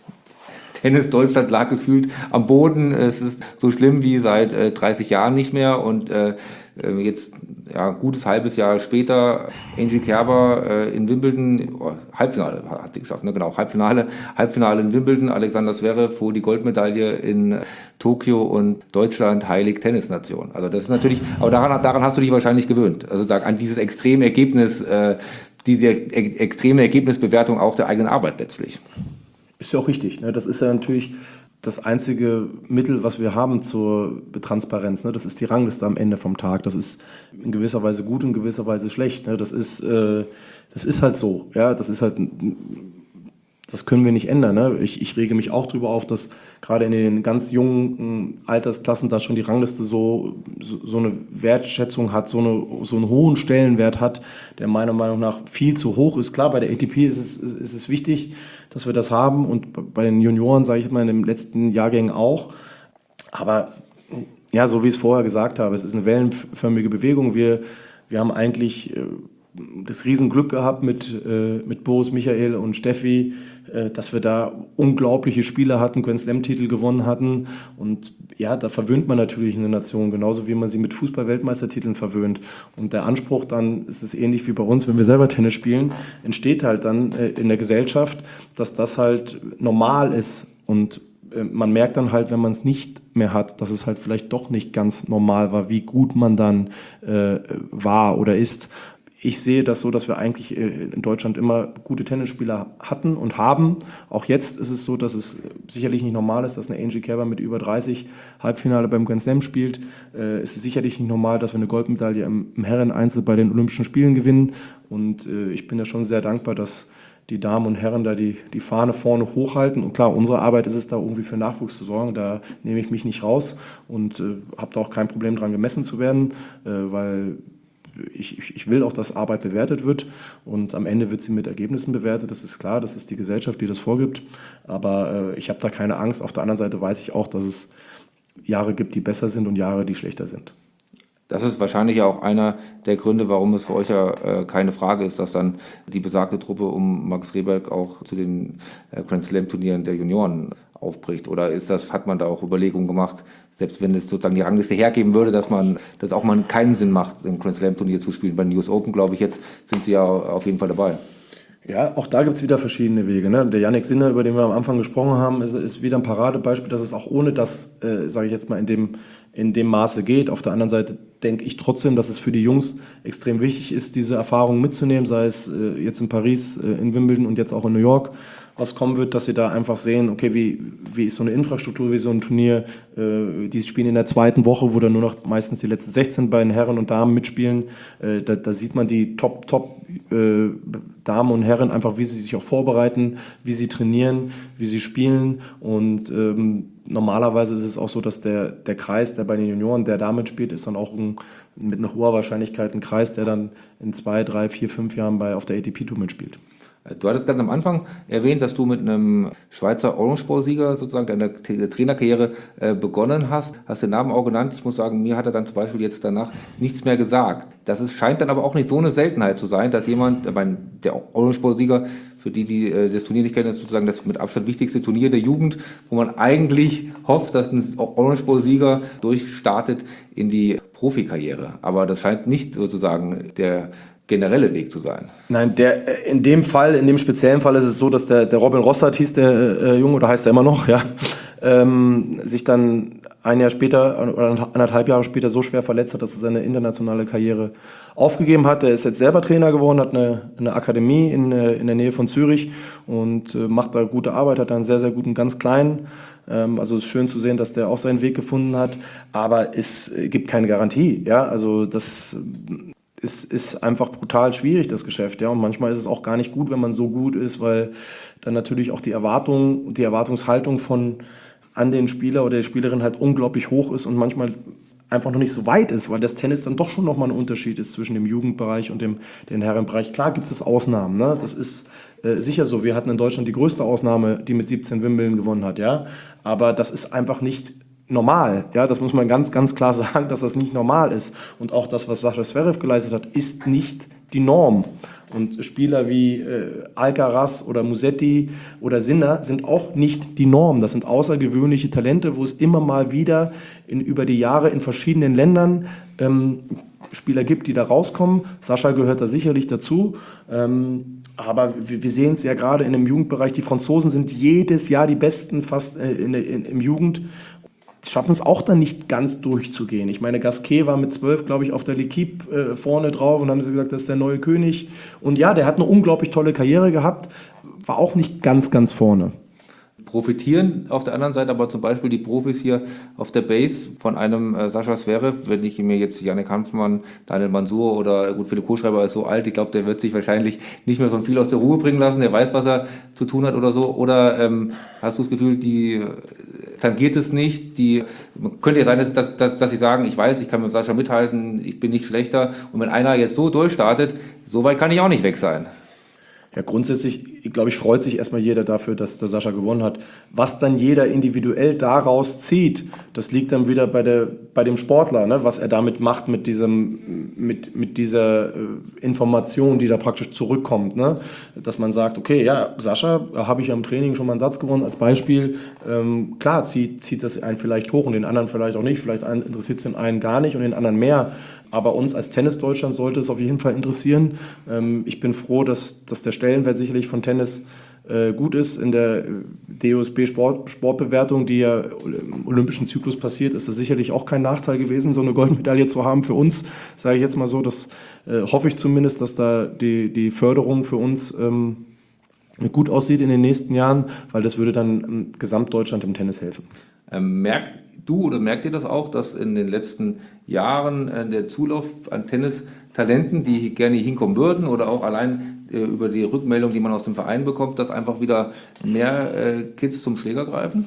Tennis Deutschland lag gefühlt am Boden. Es ist so schlimm wie seit äh, dreißig Jahren nicht mehr. Und äh, jetzt, ja, gutes halbes Jahr später, Angie Kerber äh, in Wimbledon, oh, Halbfinale hat sie geschafft, ne? Genau, Halbfinale, Halbfinale in Wimbledon, Alexander Zverev holt die Goldmedaille in Tokio und Deutschland heilig Tennisnation. Also das ist natürlich, aber daran, daran hast du dich wahrscheinlich gewöhnt. Also sag, an dieses extreme Ergebnis, äh, diese e- extreme Ergebnisbewertung auch der eigenen Arbeit letztlich. Ist ja auch richtig. Ne? Das ist ja natürlich das einzige Mittel, was wir haben zur Transparenz. Ne? Das ist die Rangliste am Ende vom Tag. Das ist in gewisser Weise gut und in gewisser Weise schlecht. Ne? Das ist, äh, das ist halt so. Ja? Das ist halt, das können wir nicht ändern. Ne? Ich, ich rege mich auch darüber auf, dass gerade in den ganz jungen Altersklassen da schon die Rangliste so, so, so eine Wertschätzung hat, so, eine, so einen hohen Stellenwert hat, der meiner Meinung nach viel zu hoch ist. Klar, bei der A T P ist es, ist es wichtig, dass wir das haben und bei den Junioren, sage ich mal, in den letzten Jahrgängen auch. Aber ja, so wie ich es vorher gesagt habe, es ist eine wellenförmige Bewegung. Wir, wir haben eigentlich das Riesenglück gehabt mit, äh, mit Boris, Michael und Steffi, äh, dass wir da unglaubliche Spieler hatten, Grand Slam-Titel gewonnen hatten. Und ja, da verwöhnt man natürlich eine Nation, genauso wie man sie mit Fußball-Weltmeistertiteln verwöhnt. Und der Anspruch dann, ist es ähnlich wie bei uns, wenn wir selber Tennis spielen, entsteht halt dann äh, in der Gesellschaft, dass das halt normal ist. Und äh, man merkt dann halt, wenn man es nicht mehr hat, dass es halt vielleicht doch nicht ganz normal war, wie gut man dann äh, war oder ist. Ich sehe das so, dass wir eigentlich in Deutschland immer gute Tennisspieler hatten und haben. Auch jetzt ist es so, dass es sicherlich nicht normal ist, dass eine Angie Kerber mit über dreißig Halbfinale beim Grand Slam spielt. Äh, es ist sicherlich nicht normal, dass wir eine Goldmedaille im, im Herren-Einzel bei den Olympischen Spielen gewinnen. Und äh, ich bin ja schon sehr dankbar, dass die Damen und Herren da die, die Fahne vorne hochhalten. Und klar, unsere Arbeit ist es da irgendwie für Nachwuchs zu sorgen. Da nehme ich mich nicht raus und äh, habe da auch kein Problem dran gemessen zu werden, äh, weil Ich, ich will auch, dass Arbeit bewertet wird und am Ende wird sie mit Ergebnissen bewertet. Das ist klar, das ist die Gesellschaft, die das vorgibt. Aber äh, ich habe da keine Angst. Auf der anderen Seite weiß ich auch, dass es Jahre gibt, die besser sind und Jahre, die schlechter sind. Das ist wahrscheinlich auch einer der Gründe, warum es für euch ja äh, keine Frage ist, dass dann die besagte Truppe um Max Rehberg auch zu den äh, Grand Slam Turnieren der Junioren aufbricht. Oder ist das, hat man da auch Überlegungen gemacht, selbst wenn es sozusagen die Rangliste hergeben würde, dass man das auch mal keinen Sinn macht, im Grand Slam Turnier zu spielen. Bei den U S Open, glaube ich, jetzt sind sie ja auf jeden Fall dabei. Ja, auch da gibt es wieder verschiedene Wege. Ne? Der Yannick Sinner, über den wir am Anfang gesprochen haben, ist, ist wieder ein Paradebeispiel, dass es auch ohne das, äh, sage ich jetzt mal, in dem, in dem Maße geht. Auf der anderen Seite denke ich trotzdem, dass es für die Jungs extrem wichtig ist, diese Erfahrung mitzunehmen, sei es äh, jetzt in Paris, äh, in Wimbledon und jetzt auch in New York, was kommen wird, dass sie da einfach sehen, okay, wie, wie ist so eine Infrastruktur, wie so ein Turnier, äh, die spielen in der zweiten Woche, wo dann nur noch meistens die letzten sechzehn bei den Herren und Damen mitspielen, äh, da, da sieht man die Top, Top äh, Damen und Herren einfach, wie sie sich auch vorbereiten, wie sie trainieren, wie sie spielen und ähm, normalerweise ist es auch so, dass der, der Kreis, der bei den Junioren, der damit spielt, ist dann auch ein, mit einer hoher Wahrscheinlichkeit ein Kreis, der dann in zwei, drei, vier, fünf Jahren bei, auf der A T P-Tour mitspielt. Du hattest ganz am Anfang erwähnt, dass du mit einem Schweizer Orange Bowl-Sieger sozusagen deine T- Trainerkarriere äh, begonnen hast. Hast den Namen auch genannt. Ich muss sagen, mir hat er dann zum Beispiel jetzt danach nichts mehr gesagt. Das ist, scheint dann aber auch nicht so eine Seltenheit zu sein, dass jemand, ich meine, der Orange Bowl-Sieger, für die, die äh, das Turnier nicht kennen, ist sozusagen das mit Abstand wichtigste Turnier der Jugend, wo man eigentlich hofft, dass ein Orange Bowl-Sieger durchstartet in die Profikarriere. Aber das scheint nicht sozusagen der generelle Weg zu sein. Nein, der, in dem Fall, in dem speziellen Fall ist es so, dass der, der Robin Rossart hieß der äh, Junge, oder heißt er immer noch, ja, ähm, sich dann ein Jahr später oder anderthalb Jahre später so schwer verletzt hat, dass er seine internationale Karriere aufgegeben hat. Er ist jetzt selber Trainer geworden, hat eine, eine Akademie in, in der Nähe von Zürich und äh, macht da gute Arbeit, hat da einen sehr, sehr guten, ganz kleinen. Ähm, also es ist schön zu sehen, dass der auch seinen Weg gefunden hat, aber es gibt keine Garantie, ja, also das Es ist einfach brutal schwierig, das Geschäft, ja. Und manchmal ist es auch gar nicht gut, wenn man so gut ist, weil dann natürlich auch die Erwartung und die Erwartungshaltung von an den Spieler oder der Spielerin halt unglaublich hoch ist und manchmal einfach noch nicht so weit ist, weil das Tennis dann doch schon nochmal ein Unterschied ist zwischen dem Jugendbereich und dem den Herrenbereich. Klar gibt es Ausnahmen, ne? Das ist äh, sicher so. Wir hatten in Deutschland die größte Ausnahme, die mit siebzehn Wimbledon gewonnen hat, ja. Aber das ist einfach nicht normal, ja, das muss man ganz, ganz klar sagen, dass das nicht normal ist. Und auch das, was Sascha Zverev geleistet hat, ist nicht die Norm. Und Spieler wie äh, Alcaraz oder Musetti oder Sinner sind auch nicht die Norm. Das sind außergewöhnliche Talente, wo es immer mal wieder in, über die Jahre in verschiedenen Ländern ähm, Spieler gibt, die da rauskommen. Sascha gehört da sicherlich dazu. Ähm, aber wir, wir sehen es ja gerade in dem Jugendbereich. Die Franzosen sind jedes Jahr die Besten fast äh, in, in, im Jugend. Schaffen es auch dann nicht ganz durchzugehen. Ich meine, Gasquet war mit zwölf, glaube ich, auf der L'Équipe äh, vorne drauf und haben sie gesagt, das ist der neue König. Und ja, der hat eine unglaublich tolle Karriere gehabt, war auch nicht ganz, ganz vorne. Profitieren auf der anderen Seite aber zum Beispiel die Profis hier auf der Base von einem äh, Sascha Zverev, wenn ich mir jetzt Yannick Hanfmann, Daniel Mansour oder gut, Philipp Kohlschreiber ist so alt, ich glaube, der wird sich wahrscheinlich nicht mehr von viel aus der Ruhe bringen lassen, der weiß, was er zu tun hat oder so, oder ähm, hast du das Gefühl, die äh, tangiert es nicht, die könnte ja sein, dass, dass, dass, dass sie sagen, ich weiß, ich kann mit Sascha mithalten, ich bin nicht schlechter und wenn einer jetzt so durchstartet, so weit kann ich auch nicht weg sein. Ja, grundsätzlich, glaube ich, freut sich erstmal jeder dafür, dass der Sascha gewonnen hat. Was dann jeder individuell daraus zieht, das liegt dann wieder bei, der, bei dem Sportler, ne? Was er damit macht mit, diesem, mit, mit dieser äh, Information, die da praktisch zurückkommt. Ne? Dass man sagt, okay, ja, Sascha, habe ich ja im Training schon mal einen Satz gewonnen als Beispiel. Ähm, klar, zieht, zieht das einen vielleicht hoch und den anderen vielleicht auch nicht. Vielleicht interessiert es den einen gar nicht und den anderen mehr. Aber uns als Tennis Deutschland sollte es auf jeden Fall interessieren. Ähm, ich bin froh, dass, dass der Stellenwert sicherlich von Tennis äh, gut ist. In der D O S B-Sport, Sportbewertung, die ja im olympischen Zyklus passiert, ist das sicherlich auch kein Nachteil gewesen, so eine Goldmedaille zu haben für uns. Sage ich jetzt mal so, das äh, hoffe ich zumindest, dass da die, die Förderung für uns ähm, gut aussieht in den nächsten Jahren, weil das würde dann ähm, Gesamtdeutschland im Tennis helfen. Ähm, merkt du oder merkt ihr das auch, dass in den letzten Jahren äh, der Zulauf an Tennistalenten, die gerne hier hinkommen würden oder auch allein äh, über die Rückmeldung, die man aus dem Verein bekommt, dass einfach wieder mehr äh, Kids zum Schläger greifen?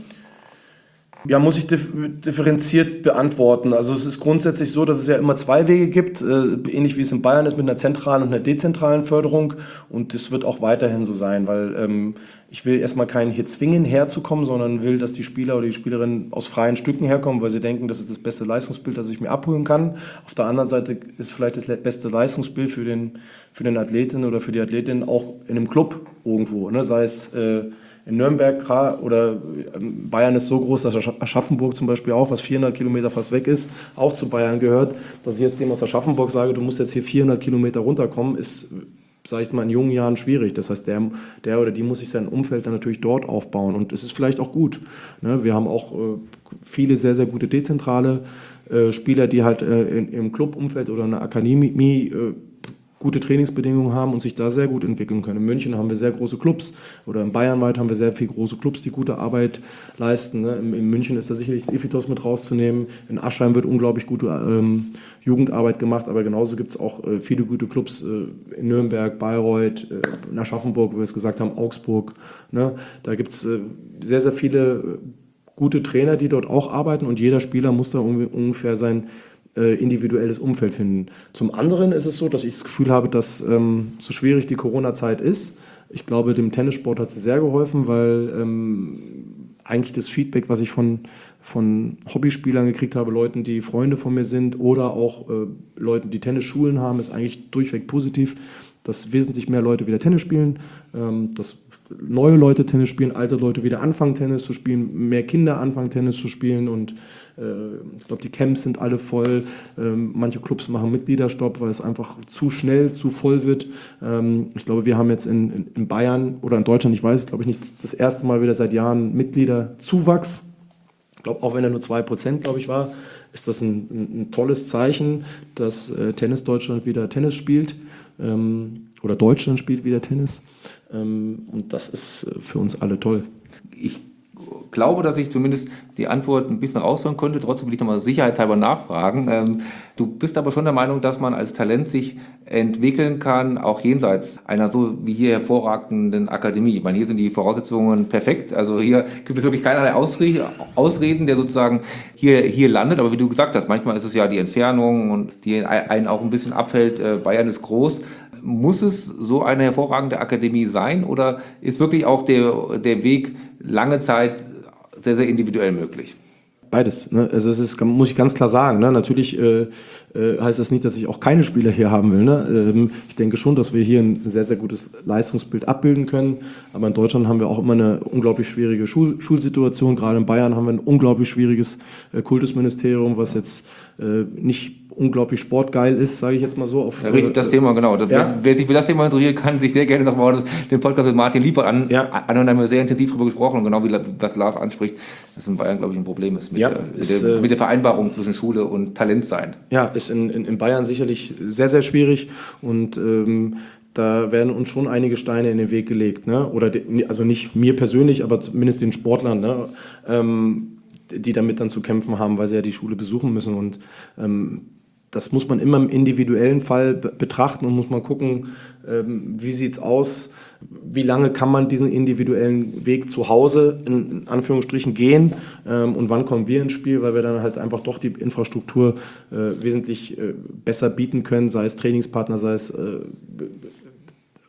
Ja, muss ich differenziert beantworten. Also es ist grundsätzlich so, dass es ja immer zwei Wege gibt, äh, ähnlich wie es in Bayern ist mit einer zentralen und einer dezentralen Förderung. Und das wird auch weiterhin so sein, weil ähm, ich will erstmal keinen hier zwingen, herzukommen, sondern will, dass die Spieler oder die Spielerinnen aus freien Stücken herkommen, weil sie denken, das ist das beste Leistungsbild, das ich mir abholen kann. Auf der anderen Seite ist vielleicht das beste Leistungsbild für den, für den Athleten oder für die Athletin auch in einem Club irgendwo, ne? Sei es äh, in Nürnberg oder Bayern ist so groß, dass Aschaffenburg zum Beispiel auch, was vierhundert Kilometer fast weg ist, auch zu Bayern gehört. Dass ich jetzt dem aus Aschaffenburg sage, du musst jetzt hier vierhundert Kilometer runterkommen, ist, sage ich mal, in jungen Jahren schwierig. Das heißt, der, der oder die muss sich sein Umfeld dann natürlich dort aufbauen und es ist vielleicht auch gut. Ne? Wir haben auch äh, viele sehr, sehr gute dezentrale äh, Spieler, die halt äh, in, im Clubumfeld oder in der Akademie äh, gute Trainingsbedingungen haben und sich da sehr gut entwickeln können. In München haben wir sehr große Clubs oder in Bayernweit haben wir sehr viele große Clubs, die gute Arbeit leisten. Ne? In, in München ist da sicherlich das Ephitos mit rauszunehmen. In Aschheim wird unglaublich gute ähm, Jugendarbeit gemacht, aber genauso gibt es auch äh, viele gute Clubs äh, in Nürnberg, Bayreuth, äh, in Aschaffenburg, wie wir es gesagt haben, Augsburg. Ne? Da gibt es äh, sehr, sehr viele äh, gute Trainer, die dort auch arbeiten und jeder Spieler muss da ungefähr sein individuelles Umfeld finden. Zum anderen ist es so, dass ich das Gefühl habe, dass ähm, so schwierig die Corona-Zeit ist. Ich glaube, dem Tennissport hat sie sehr geholfen, weil ähm, eigentlich das Feedback, was ich von, von Hobbyspielern gekriegt habe, Leuten, die Freunde von mir sind oder auch äh, Leuten, die Tennisschulen haben, ist eigentlich durchweg positiv, dass wesentlich mehr Leute wieder Tennis spielen, ähm, dass neue Leute Tennis spielen, alte Leute wieder anfangen Tennis zu spielen, mehr Kinder anfangen Tennis zu spielen und äh, ich glaube, die Camps sind alle voll. Ähm, manche Clubs machen Mitgliederstopp, weil es einfach zu schnell, zu voll wird. Ähm, ich glaube, wir haben jetzt in, in, in Bayern oder in Deutschland, ich weiß, glaube ich nicht, das erste Mal wieder seit Jahren Mitgliederzuwachs. Ich glaube, auch wenn er nur zwei Prozent, glaube ich, war, ist das ein, ein, ein tolles Zeichen, dass äh, Tennis Deutschland wieder Tennis spielt ähm, oder Deutschland spielt wieder Tennis. Ähm, und das ist für uns alle toll. Ich glaube, dass ich zumindest die Antwort ein bisschen raushören konnte. Trotzdem will ich nochmal sicherheitshalber nachfragen. Ähm, du bist aber schon der Meinung, dass man als Talent sich entwickeln kann, auch jenseits einer so wie hier hervorragenden Akademie. Ich meine, hier sind die Voraussetzungen perfekt. Also hier gibt es wirklich keinerlei Ausreden, der sozusagen hier, hier landet. Aber wie du gesagt hast, manchmal ist es ja die Entfernung und die einen auch ein bisschen abhält. Bayern ist groß. Muss es so eine hervorragende Akademie sein oder ist wirklich auch der, der Weg lange Zeit sehr, sehr individuell möglich? Beides. Ne? Also es ist, muss ich ganz klar sagen, ne? Natürlich äh, äh, heißt das nicht, dass ich auch keine Spieler hier haben will. Ne? Ähm, ich denke schon, dass wir hier ein sehr, sehr gutes Leistungsbild abbilden können. Aber in Deutschland haben wir auch immer eine unglaublich schwierige Schul- Schulsituation. Gerade in Bayern haben wir ein unglaublich schwieriges äh, Kultusministerium, was jetzt äh, nicht unglaublich sportgeil ist, sage ich jetzt mal so. Auf, ja, richtig, das äh, Thema, genau. Ja. Wer, wer sich für das Thema interessiert, kann sich sehr gerne nochmal den Podcast mit Martin Liepert an. Ja. An haben wir sehr intensiv darüber gesprochen und genau wie was Lars anspricht, dass in Bayern, glaube ich, ein Problem ist mit, ja, der, ist, der, mit der Vereinbarung zwischen Schule und Talentsein. Ja, ist in, in, in Bayern sicherlich sehr, sehr schwierig und ähm, da werden uns schon einige Steine in den Weg gelegt. Ne? Oder de, also nicht mir persönlich, aber zumindest den Sportlern, ne? ähm, die damit dann zu kämpfen haben, weil sie ja die Schule besuchen müssen und ähm, das muss man immer im individuellen Fall betrachten und muss man gucken, ähm, wie sieht es aus, wie lange kann man diesen individuellen Weg zu Hause in, in Anführungsstrichen gehen ähm, und wann kommen wir ins Spiel, weil wir dann halt einfach doch die Infrastruktur äh, wesentlich äh, besser bieten können, sei es Trainingspartner, sei es äh,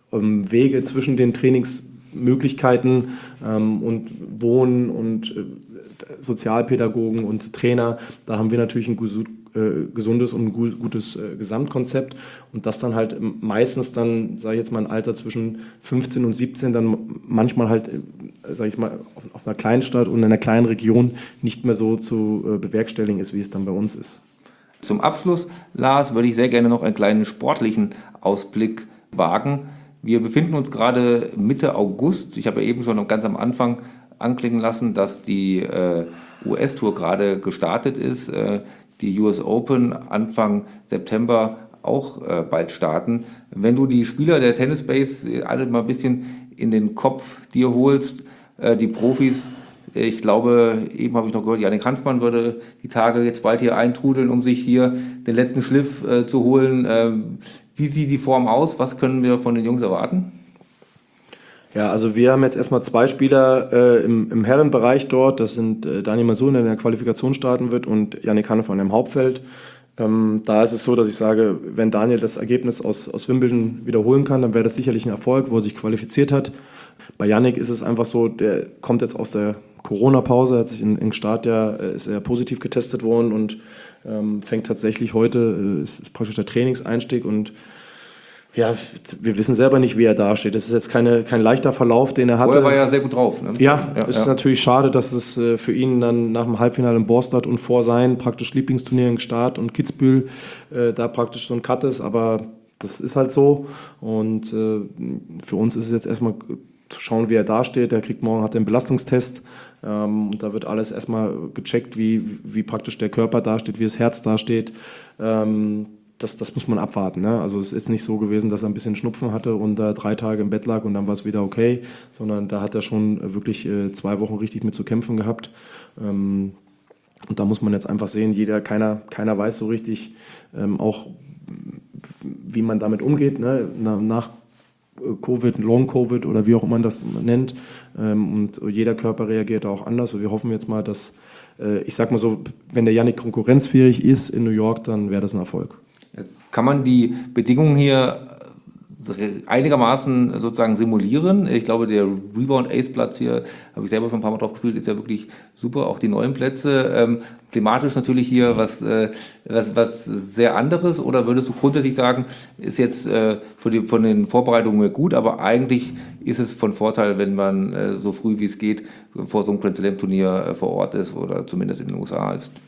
ähm, Wege zwischen den Trainingsmöglichkeiten ähm, und Wohnen und äh, Sozialpädagogen und Trainer. Da haben wir natürlich ein gesundes und ein gutes Gesamtkonzept und das dann halt meistens dann, sage ich jetzt mal, ein Alter zwischen fünfzehn und siebzehn dann manchmal halt, sage ich mal, auf, auf einer kleinen Stadt und in einer kleinen Region nicht mehr so zu bewerkstelligen ist, wie es dann bei uns ist. Zum Abschluss, Lars, würde ich sehr gerne noch einen kleinen sportlichen Ausblick wagen. Wir befinden uns gerade Mitte August. Ich habe ja eben schon ganz am Anfang anklingen lassen, dass die äh, U S-Tour gerade gestartet ist. Äh, die U S Open Anfang September auch äh, bald starten. Wenn du die Spieler der Tennis Base alle mal ein bisschen in den Kopf dir holst, äh, die Profis, ich glaube, eben habe ich noch gehört, Jannik Hanfmann würde die Tage jetzt bald hier eintrudeln, um sich hier den letzten Schliff äh, zu holen. Ähm, wie sieht die Form aus? Was können wir von den Jungs erwarten? Ja, also wir haben jetzt erstmal zwei Spieler äh, im, im Herrenbereich dort. Das sind äh, Daniel Masun, der in der Qualifikation starten wird, und Jannik Hanfmann im Hauptfeld. Ähm, da ist es so, dass ich sage, wenn Daniel das Ergebnis aus, aus Wimbledon wiederholen kann, dann wäre das sicherlich ein Erfolg, wo er sich qualifiziert hat. Bei Jannik ist es einfach so, der kommt jetzt aus der Corona-Pause, hat sich in, in Start ja, ist er positiv getestet worden und ähm, fängt tatsächlich heute, äh, ist praktisch der Trainingseinstieg und ja, wir wissen selber nicht, wie er dasteht. Das ist jetzt keine, kein leichter Verlauf, den er hatte. Vorher war er ja sehr gut drauf. Ne? Ja, ja, ist ja. natürlich schade, dass es äh, für ihn dann nach dem Halbfinale in Borstadt und vor seinen praktisch Lieblingsturnieren in Start und Kitzbühel äh, da praktisch so ein Cut ist, aber das ist halt so. Und äh, für uns ist es jetzt erstmal zu schauen, wie er dasteht. Er kriegt morgen, hat er einen Belastungstest ähm, und da wird alles erstmal gecheckt, wie, wie praktisch der Körper dasteht, wie das Herz dasteht. Ähm, Das, das muss man abwarten. Ne? Also es ist nicht so gewesen, dass er ein bisschen Schnupfen hatte und da drei Tage im Bett lag und dann war es wieder okay, sondern da hat er schon wirklich äh, zwei Wochen richtig mit zu kämpfen gehabt. Ähm, und da muss man jetzt einfach sehen, jeder, keiner, keiner weiß so richtig ähm, auch, wie man damit umgeht, ne? Na, nach Covid, Long-Covid oder wie auch immer man das nennt. Ähm, und jeder Körper reagiert auch anders. Und wir hoffen jetzt mal, dass, äh, ich sag mal so, wenn der Jannik konkurrenzfähig ist in New York, dann wäre das ein Erfolg. Kann man die Bedingungen hier einigermaßen sozusagen simulieren? Ich glaube, der Rebound-Ace-Platz hier, habe ich selber schon ein paar Mal drauf gespielt, ist ja wirklich super. Auch die neuen Plätze. Ähm, klimatisch natürlich hier was, äh, was, was sehr anderes. Oder würdest du grundsätzlich sagen, ist jetzt äh, für die, von den Vorbereitungen her gut, aber eigentlich ist es von Vorteil, wenn man äh, so früh wie es geht vor so einem Grand Slam-Turnier äh, vor Ort ist oder zumindest in den U S A ist?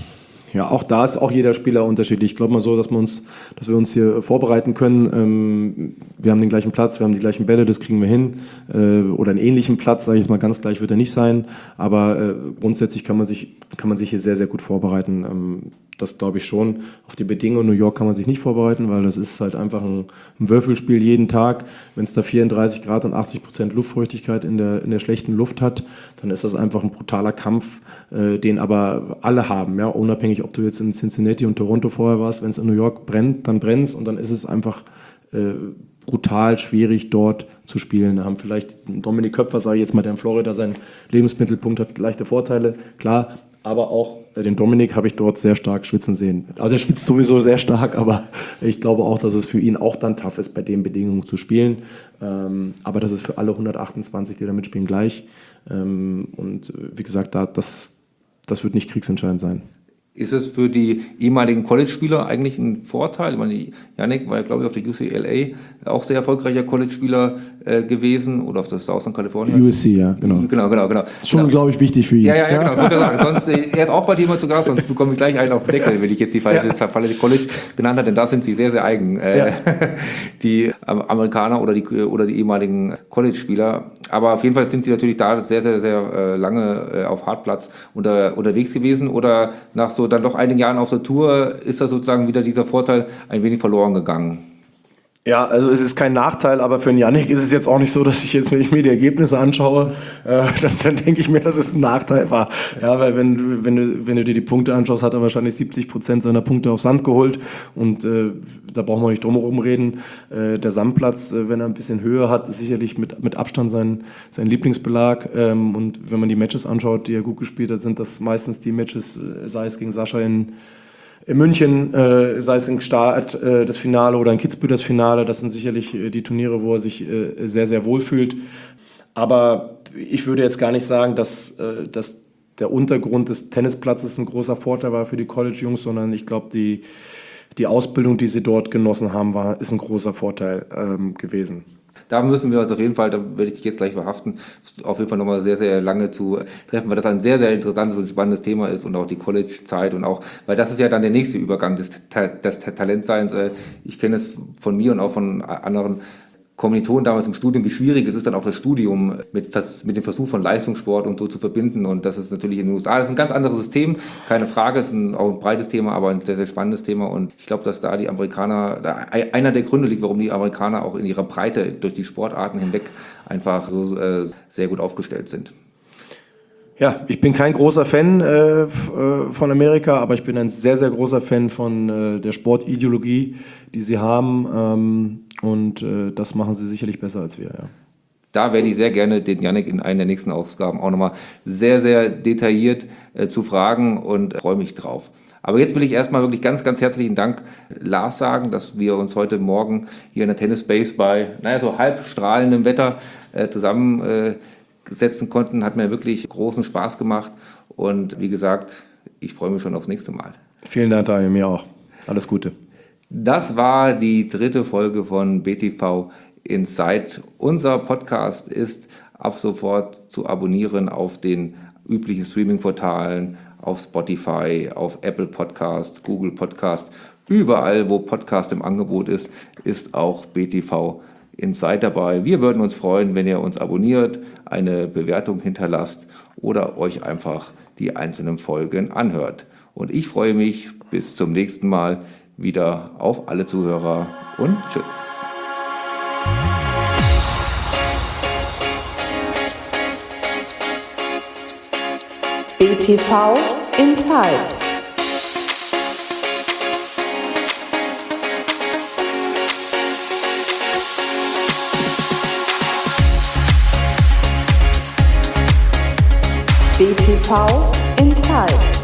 Ja, auch da ist auch jeder Spieler unterschiedlich. Ich glaube mal so, dass wir uns, dass wir uns hier vorbereiten können. Ähm, wir haben den gleichen Platz, wir haben die gleichen Bälle, das kriegen wir hin. Äh, oder einen ähnlichen Platz, sage ich jetzt mal, ganz gleich wird er nicht sein. Aber äh, grundsätzlich kann man sich, kann man sich hier sehr, sehr gut vorbereiten. Ähm, das glaube ich schon. Auf die Bedingungen New York kann man sich nicht vorbereiten, weil das ist halt einfach ein, ein Würfelspiel jeden Tag. Wenn es da vierunddreißig Grad und achtzig Prozent Luftfeuchtigkeit in der, in der schlechten Luft hat, dann ist das einfach ein brutaler Kampf, äh, den aber alle haben, ja, unabhängig, ob du jetzt in Cincinnati und Toronto vorher warst. Wenn es in New York brennt, dann brennt es und dann ist es einfach äh, brutal schwierig, dort zu spielen. Da haben vielleicht Dominik Köpfer, sage ich jetzt mal, der in Florida seinen Lebensmittelpunkt hat, leichte Vorteile, klar, aber auch den Dominik habe ich dort sehr stark schwitzen sehen. Also er schwitzt sowieso sehr stark, aber ich glaube auch, dass es für ihn auch dann tough ist, bei den Bedingungen zu spielen. Ähm, aber das ist für alle hundertachtundzwanzig, die da mitspielen, gleich. Ähm, und wie gesagt, da, das, das wird nicht kriegsentscheidend sein. Ist es für die ehemaligen College-Spieler eigentlich ein Vorteil? Ich meine, Jannik war ja, glaube ich, auf der U C L A auch sehr erfolgreicher College-Spieler äh, gewesen oder auf der Southern California. U S C, ja, genau. Genau, genau, genau. Schon, genau. glaube ich, wichtig für ihn. Ja, ja, ja, genau. Ich würde sagen, sonst, er hat auch bei dir mal zu Gast, sonst bekomme ich gleich einen auf den Deckel, wenn ich jetzt die Falle ja. College genannt habe, denn da sind sie sehr, sehr eigen, äh, ja. die Amerikaner oder die, oder die ehemaligen College-Spieler. Aber auf jeden Fall sind sie natürlich da sehr, sehr, sehr äh, lange äh, auf Hartplatz unter, unterwegs gewesen oder nach so dann doch einigen Jahren auf der Tour ist da sozusagen wieder dieser Vorteil ein wenig verloren gegangen. Ja, also es ist kein Nachteil, aber für den Jannik ist es jetzt auch nicht so, dass ich jetzt, wenn ich mir die Ergebnisse anschaue, äh, dann, dann denke ich mir, dass es ein Nachteil war. Ja, weil wenn, wenn, du, wenn du dir die Punkte anschaust, hat er wahrscheinlich siebzig Prozent seiner Punkte auf Sand geholt und äh, da brauchen wir nicht drum herum reden. Äh, der Sandplatz, äh, wenn er ein bisschen Höhe hat, ist sicherlich mit, mit Abstand sein, sein Lieblingsbelag ähm, und wenn man die Matches anschaut, die er gut gespielt hat, sind das meistens die Matches, äh, sei es gegen Sascha in in München, äh, sei es in Gstaad äh, das Finale oder in Kitzbühel das Finale, das sind sicherlich äh, die Turniere, wo er sich äh, sehr, sehr wohl fühlt. Aber ich würde jetzt gar nicht sagen, dass, äh, dass der Untergrund des Tennisplatzes ein großer Vorteil war für die College-Jungs, sondern ich glaube, die, die Ausbildung, die sie dort genossen haben, war, ist ein großer Vorteil ähm, gewesen. Da müssen wir uns auf jeden Fall, da werde ich dich jetzt gleich verhaften, auf jeden Fall nochmal sehr, sehr lange zu treffen, weil das ein sehr, sehr interessantes und spannendes Thema ist und auch die College-Zeit und auch, weil das ist ja dann der nächste Übergang des, des Talentseins. Ich kenne es von mir und auch von anderen Kommilitonen damals im Studium, wie schwierig es ist, dann auch das Studium mit, mit dem Versuch von Leistungssport und so zu verbinden. Und das ist natürlich in den U S A, das ist ein ganz anderes System, keine Frage, es ist ein, auch ein breites Thema, aber ein sehr, sehr spannendes Thema. Und ich glaube, dass da die Amerikaner, da einer der Gründe liegt, warum die Amerikaner auch in ihrer Breite durch die Sportarten hinweg einfach so äh, sehr gut aufgestellt sind. Ja, ich bin kein großer Fan äh, von Amerika, aber ich bin ein sehr, sehr großer Fan von äh, der Sportideologie, die sie haben. Ähm, und äh, das machen sie sicherlich besser als wir, ja. Da werde ich sehr gerne den Yannick in einer der nächsten Aufgaben auch nochmal sehr, sehr detailliert äh, zu fragen und äh, freue mich drauf. Aber jetzt will ich erstmal wirklich ganz, ganz herzlichen Dank Lars sagen, dass wir uns heute Morgen hier in der Tennis Base bei, naja, so halb strahlendem Wetter äh, zusammen äh, setzen konnten. Hat mir wirklich großen Spaß gemacht und wie gesagt, ich freue mich schon aufs nächste Mal. Vielen Dank, Daniel, mir auch. Alles Gute. Das war die dritte Folge von B T V Inside. Unser Podcast ist ab sofort zu abonnieren auf den üblichen Streaming-Portalen, auf Spotify, auf Apple Podcasts, Google Podcasts. Überall, wo Podcast im Angebot ist, ist auch B T V Inside dabei. Wir würden uns freuen, wenn ihr uns abonniert, eine Bewertung hinterlasst oder euch einfach die einzelnen Folgen anhört. Und ich freue mich bis zum nächsten Mal wieder auf alle Zuhörer und tschüss. B T V Inside. B T V Inside.